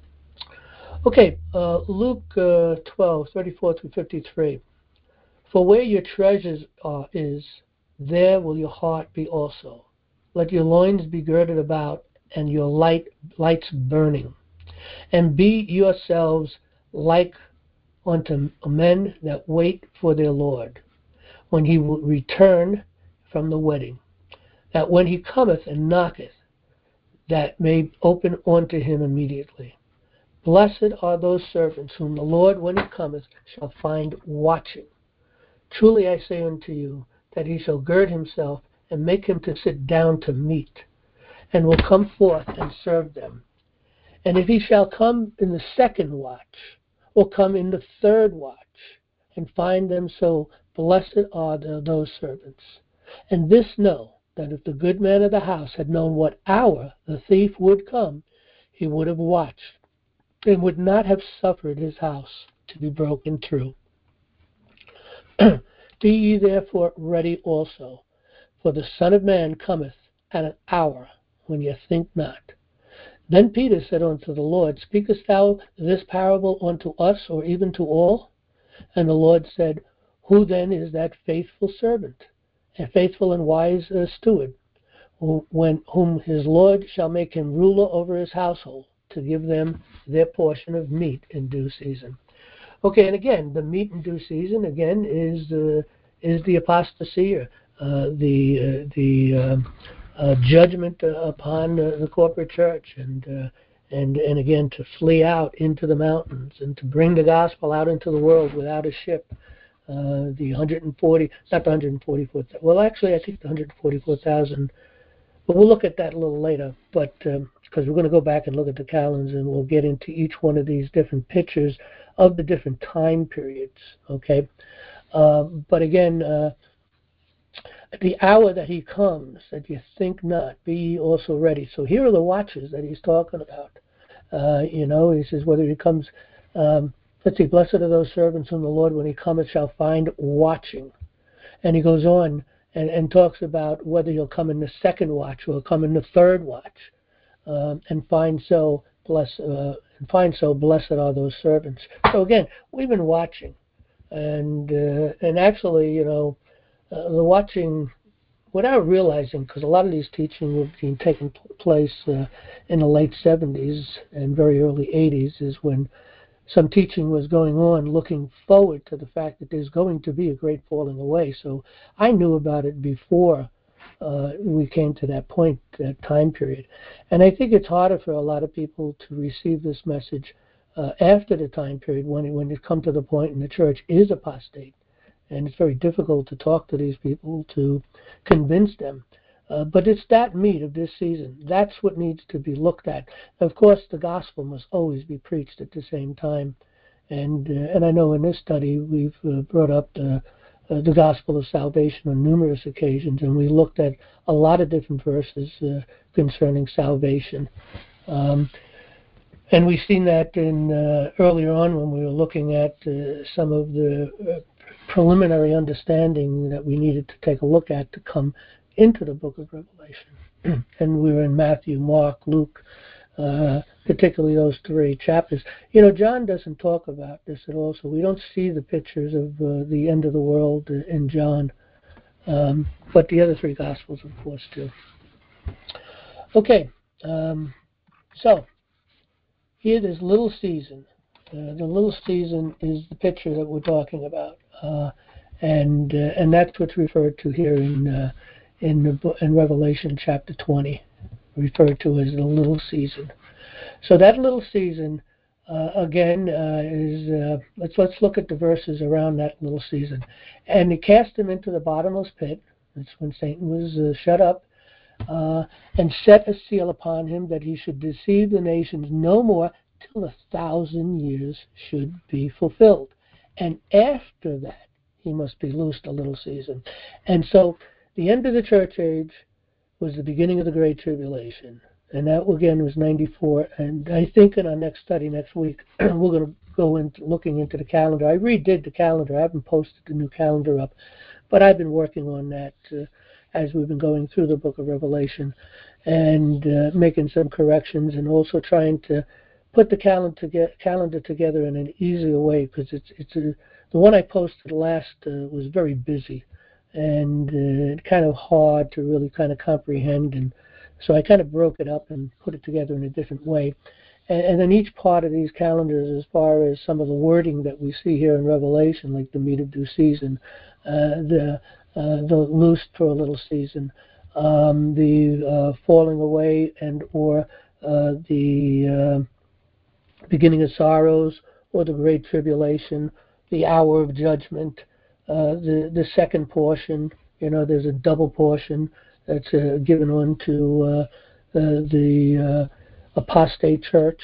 Okay, uh, Luke uh, twelve, thirty-four through fifty-three. For where your treasures are is, there will your heart be also. Let your loins be girded about, and your light lights burning. And be yourselves like unto men that wait for their Lord, when he will return from the wedding, that when he cometh and knocketh, that may open unto him immediately. Blessed are those servants whom the Lord, when he cometh, shall find watching. Truly I say unto you, that he shall gird himself and make him to sit down to meat, and will come forth and serve them. And if he shall come in the second watch, or come in the third watch, and find them so, blessed are the, those servants. And this know, that if the good man of the house had known what hour the thief would come, he would have watched, and would not have suffered his house to be broken through. Be ye therefore ready also, for the Son of Man cometh at an hour when ye think not. Then Peter said unto the Lord, Speakest thou this parable unto us, or even to all? And the Lord said, Who then is that faithful servant, a faithful and wise uh, steward, when whom his Lord shall make him ruler over his household, to give them their portion of meat in due season? Okay, and again, the meat in due season, again, is uh, is the apostasy, or uh, the uh, the um, uh, judgment uh, upon uh, the corporate church, and uh, and and again to flee out into the mountains and to bring the gospel out into the world without a ship. Uh, the one hundred forty, not the one hundred forty-four. Well, actually, I think the one hundred forty-four thousand. But we'll look at that a little later. But um, because we're going to go back and look at the calendars, and we'll get into each one of these different pictures of the different time periods. Okay. Um, but again, uh, the hour that he comes, that you think not, be ye also ready. So here are the watches that he's talking about. Uh, you know, he says, whether he comes, um, let's see, blessed are those servants whom the Lord, when he cometh, shall find watching. And he goes on and, and talks about whether he'll come in the second watch or he'll come in the third watch, um, and find so bless, uh, and find so blessed are those servants. So again, we've been watching, and uh, and actually, you know, uh, the watching without realizing, because a lot of these teaching were being taking place uh, in the late seventies and very early eighties, is when some teaching was going on looking forward to the fact that there's going to be a great falling away. So I knew about it before uh, we came to that point, that time period. And I think it's harder for a lot of people to receive this message uh, after the time period, when it, when it come to the point and the church is apostate. And it's very difficult to talk to these people to convince them. Uh, but it's that meat of this season. That's what needs to be looked at. Of course, the gospel must always be preached at the same time. And uh, and I know in this study we've uh, brought up the, uh, the gospel of salvation on numerous occasions, and we looked at a lot of different verses uh, concerning salvation. Um, and we've seen that in uh, earlier on when we were looking at uh, some of the uh, preliminary understanding that we needed to take a look at to come into the book of Revelation. And we were in Matthew, Mark, Luke, uh, particularly those three chapters. You know, John doesn't talk about this at all, so we don't see the pictures of uh, the end of the world in John, um, but the other three Gospels, of course, do. Okay, um, so here, this little season. Uh, the little season is the picture that we're talking about, uh, and uh, and that's what's referred to here in uh, in the book, in Revelation chapter twenty, referred to as the little season. So that little season, uh, again, uh, is uh, let's let's look at the verses around that little season. And he cast him into the bottomless pit. That's when Satan was uh, shut up. Uh, and set a seal upon him, that he should deceive the nations no more till a thousand years should be fulfilled. And after that, he must be loosed a little season. And so the end of the church age was the beginning of the Great Tribulation. And that, again, was ninety-four. And I think in our next study next week, we're going to go into looking into the calendar. I redid the calendar. I haven't posted the new calendar up, but I've been working on that uh, as we've been going through the book of Revelation, and uh, making some corrections, and also trying to put the calendar, to calendar together in an easier way, because it's it's a, the one I posted last uh, was very busy and uh, kind of hard to really kind of comprehend, and so I kind of broke it up and put it together in a different way. And, and then each part of these calendars, as far as some of the wording that we see here in Revelation, like the meat of due season, uh, the uh, the loosed for a little season, um, the uh, falling away and or uh, the uh, beginning of sorrows, or the great tribulation, the hour of judgment, uh, the the second portion. You know, there's a double portion that's uh, given on to uh, uh, the uh, apostate church.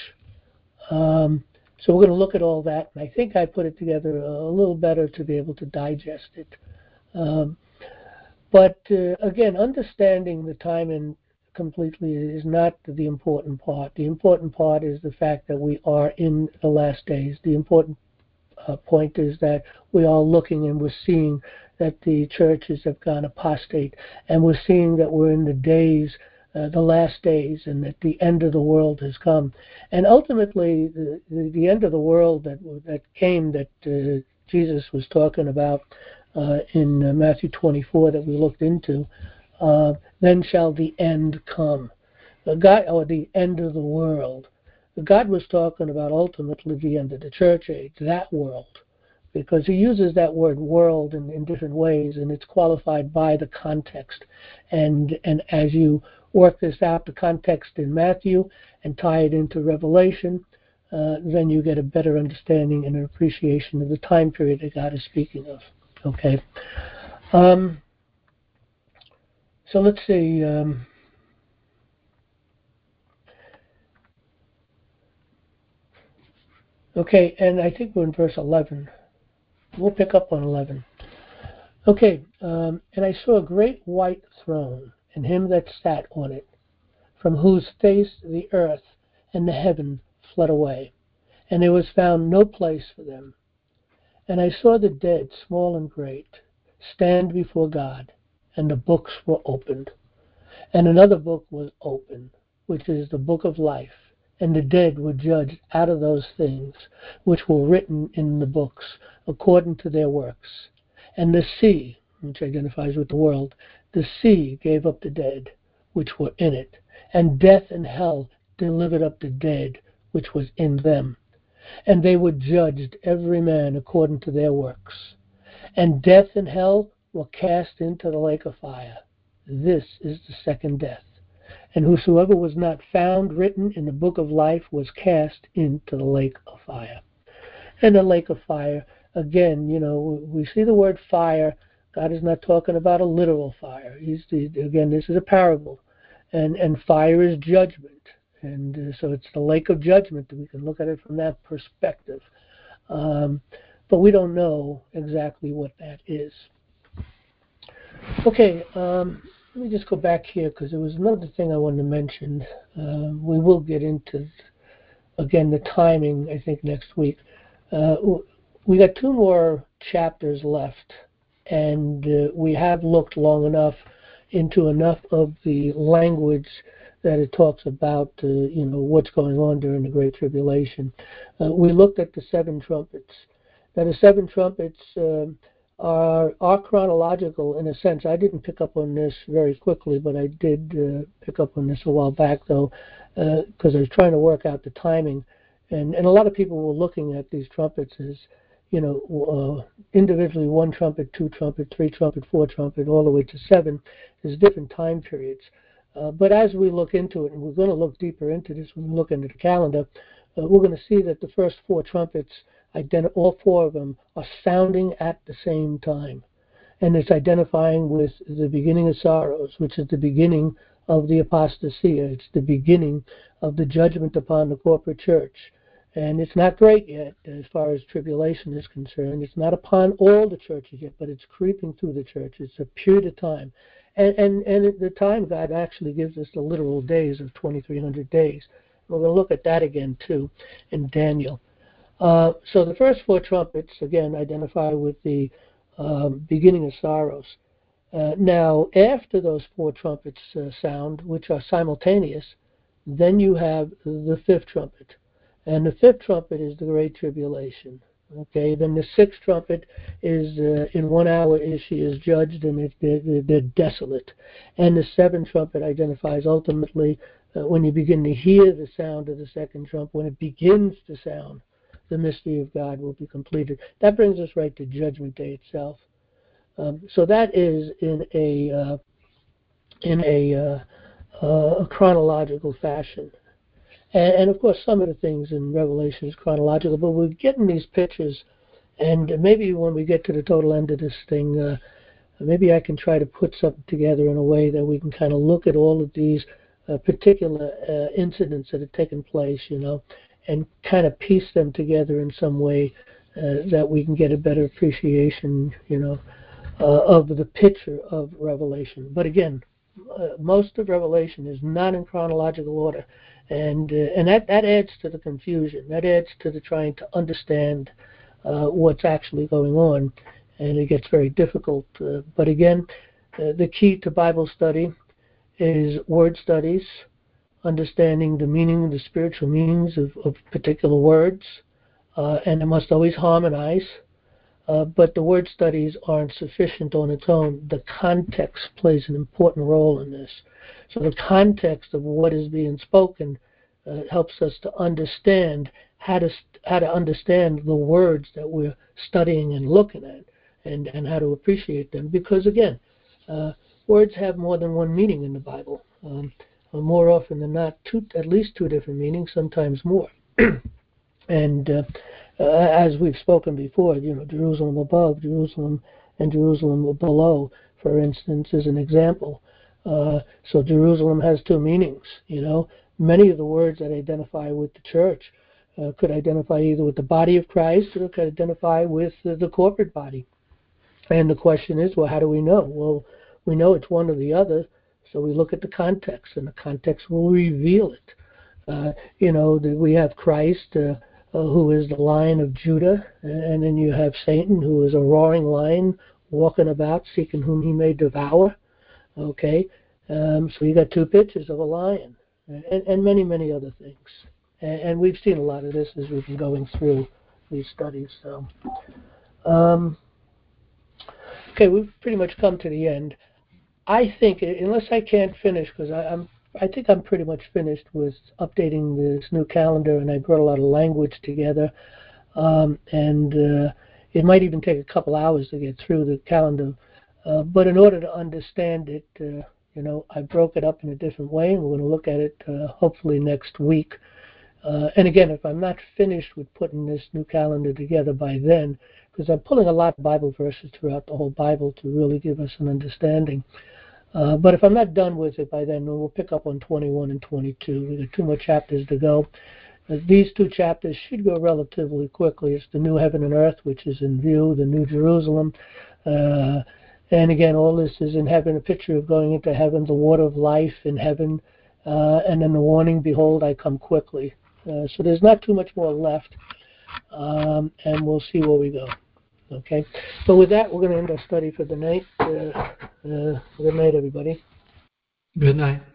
Um, so we're going to look at all that, and I think I put it together a little better to be able to digest it. Um, but uh, again, understanding the timing completely is not the important part. The important part is the fact that we are in the last days. The important uh, point is that we are looking and we're seeing that the churches have gone apostate, and we're seeing that we're in the days uh, the last days and that the end of the world has come. And ultimately, the, the, the end of the world that that came, that uh, Jesus was talking about uh, in uh, Matthew twenty-four that we looked into, uh, then shall the end come. The God, or the end of the world. God was talking about ultimately the end of the church age, that world, because he uses that word world in, in different ways, and it's qualified by the context. And and as you work this out, the context in Matthew, and tie it into Revelation, uh, then you get a better understanding and an appreciation of the time period that God is speaking of. Okay. Um, so let's see. Um, okay, and I think we're in verse eleven. We'll pick up on eleven. Okay, um, and I saw a great white throne, and him that sat on it, from whose face the earth and the heaven fled away, and there was found no place for them. And I saw the dead, small and great, stand before God, and the books were opened. And another book was opened, which is the book of life, and the dead were judged out of those things which were written in the books, according to their works. And the sea, which identifies with the world, the sea gave up the dead which were in it, and death and hell delivered up the dead which was in them. And they were judged every man according to their works. And death and hell were cast into the lake of fire. This is the second death. And whosoever was not found written in the book of life was cast into the lake of fire. And the lake of fire, again, you know, we see the word fire. God is not talking about a literal fire. He's the, again, this is a parable. And, and fire is judgment. And uh, so it's the lake of judgment. We can look at it from that perspective. Um, but we don't know exactly what that is. Okay, um, let me just go back here because there was another thing I wanted to mention. Uh, we will get into, again, the timing, I think, next week. Uh, we got two more chapters left, and uh, we have looked long enough into enough of the language that it talks about, uh, you know, what's going on during the Great Tribulation. Uh, we looked at the seven trumpets. Now, the seven trumpets uh, are, are chronological in a sense. I didn't pick up on this very quickly, but I did uh, pick up on this a while back, though, because uh, I was trying to work out the timing. And, and a lot of people were looking at these trumpets as, you know, uh, individually one trumpet, two trumpet, three trumpet, four trumpet, all the way to seven. There's different time periods. Uh, but as we look into it, and we're going to look deeper into this when we look into the calendar, uh, we're going to see that the first four trumpets, identi- all four of them, are sounding at the same time. And it's identifying with the beginning of sorrows, which is the beginning of the apostasy. It's the beginning of the judgment upon the corporate church. And it's not great yet as far as tribulation is concerned. It's not upon all the churches yet, but it's creeping through the church. It's a period of time. And, and, and at the time, God actually gives us the literal days of twenty-three hundred days. We're going to look at that again, too, in Daniel. Uh, so the first four trumpets, again, identify with the um, beginning of sorrows. Uh, now, after those four trumpets uh, sound, which are simultaneous, then you have the fifth trumpet. And the fifth trumpet is the Great Tribulation. Okay, then the sixth trumpet is uh, in one hour is she is judged, and it, they're, they're desolate. And the seventh trumpet identifies ultimately uh, when you begin to hear the sound of the second trumpet, when it begins to sound, the mystery of God will be completed. That brings us right to Judgment Day itself. Um, so that is in a uh, in a, uh, uh, a chronological fashion. And, and of course, some of the things in Revelation is chronological, but we're getting these pictures, and maybe when we get to the total end of this thing, uh, maybe I can try to put something together in a way that we can kind of look at all of these uh, particular uh, incidents that have taken place, you know, and kind of piece them together in some way uh, that we can get a better appreciation, you know, uh, of the picture of Revelation. But again, uh, most of Revelation is not in chronological order, and uh, and that, that adds to the confusion. That adds to the trying to understand uh, what's actually going on, and it gets very difficult. Uh, but again, uh, the key to Bible study is word studies, understanding the meaning, the spiritual meanings of, of particular words, uh, and it must always harmonize. Uh, but the word studies aren't sufficient on its own. The context plays an important role in this. So the context of what is being spoken uh, helps us to understand how to how to understand the words that we're studying and looking at, and, and how to appreciate them. Because again, uh, words have more than one meaning in the Bible. Um, more often than not, two, at least two different meanings, sometimes more. And uh, uh, as we've spoken before, you know, Jerusalem above, Jerusalem and Jerusalem below, for instance, is an example. Uh, so Jerusalem has two meanings. You know, many of the words that identify with the church uh, could identify either with the body of Christ or could identify with uh, the corporate body. And the question is, well, how do we know? Well, we know it's one or the other, so we look at the context, and the context will reveal it. Uh, you know, the, we have Christ, uh, uh, who is the Lion of Judah, and then you have Satan, who is a roaring lion, walking about, seeking whom he may devour. Okay, um, so you got two pictures of a lion, and, and many, many other things. And, and we've seen a lot of this as we've been going through these studies. So, um, okay, we've pretty much come to the end. I think, unless I can't finish, because I'm, I think I'm pretty much finished with updating this new calendar, and I brought a lot of language together, um, and uh, it might even take a couple hours to get through the calendar. Uh, but in order to understand it, uh, you know, I broke it up in a different way, and we're going to look at it uh, hopefully next week. Uh, and again, if I'm not finished with putting this new calendar together by then, because I'm pulling a lot of Bible verses throughout the whole Bible to really give us an understanding. Uh, but if I'm not done with it by then, we'll pick up on twenty-one and twenty-two. We've got two more chapters to go. Uh, these two chapters should go relatively quickly. It's the new heaven and earth, which is in view, the new Jerusalem. Uh, and again, all this is in heaven, a picture of going into heaven, the water of life in heaven, uh, and then the warning, behold, I come quickly. Uh, so there's not too much more left, um, and we'll see where we go. Okay, so with that, we're going to end our study for the night. Uh, uh, good night, everybody. Good night.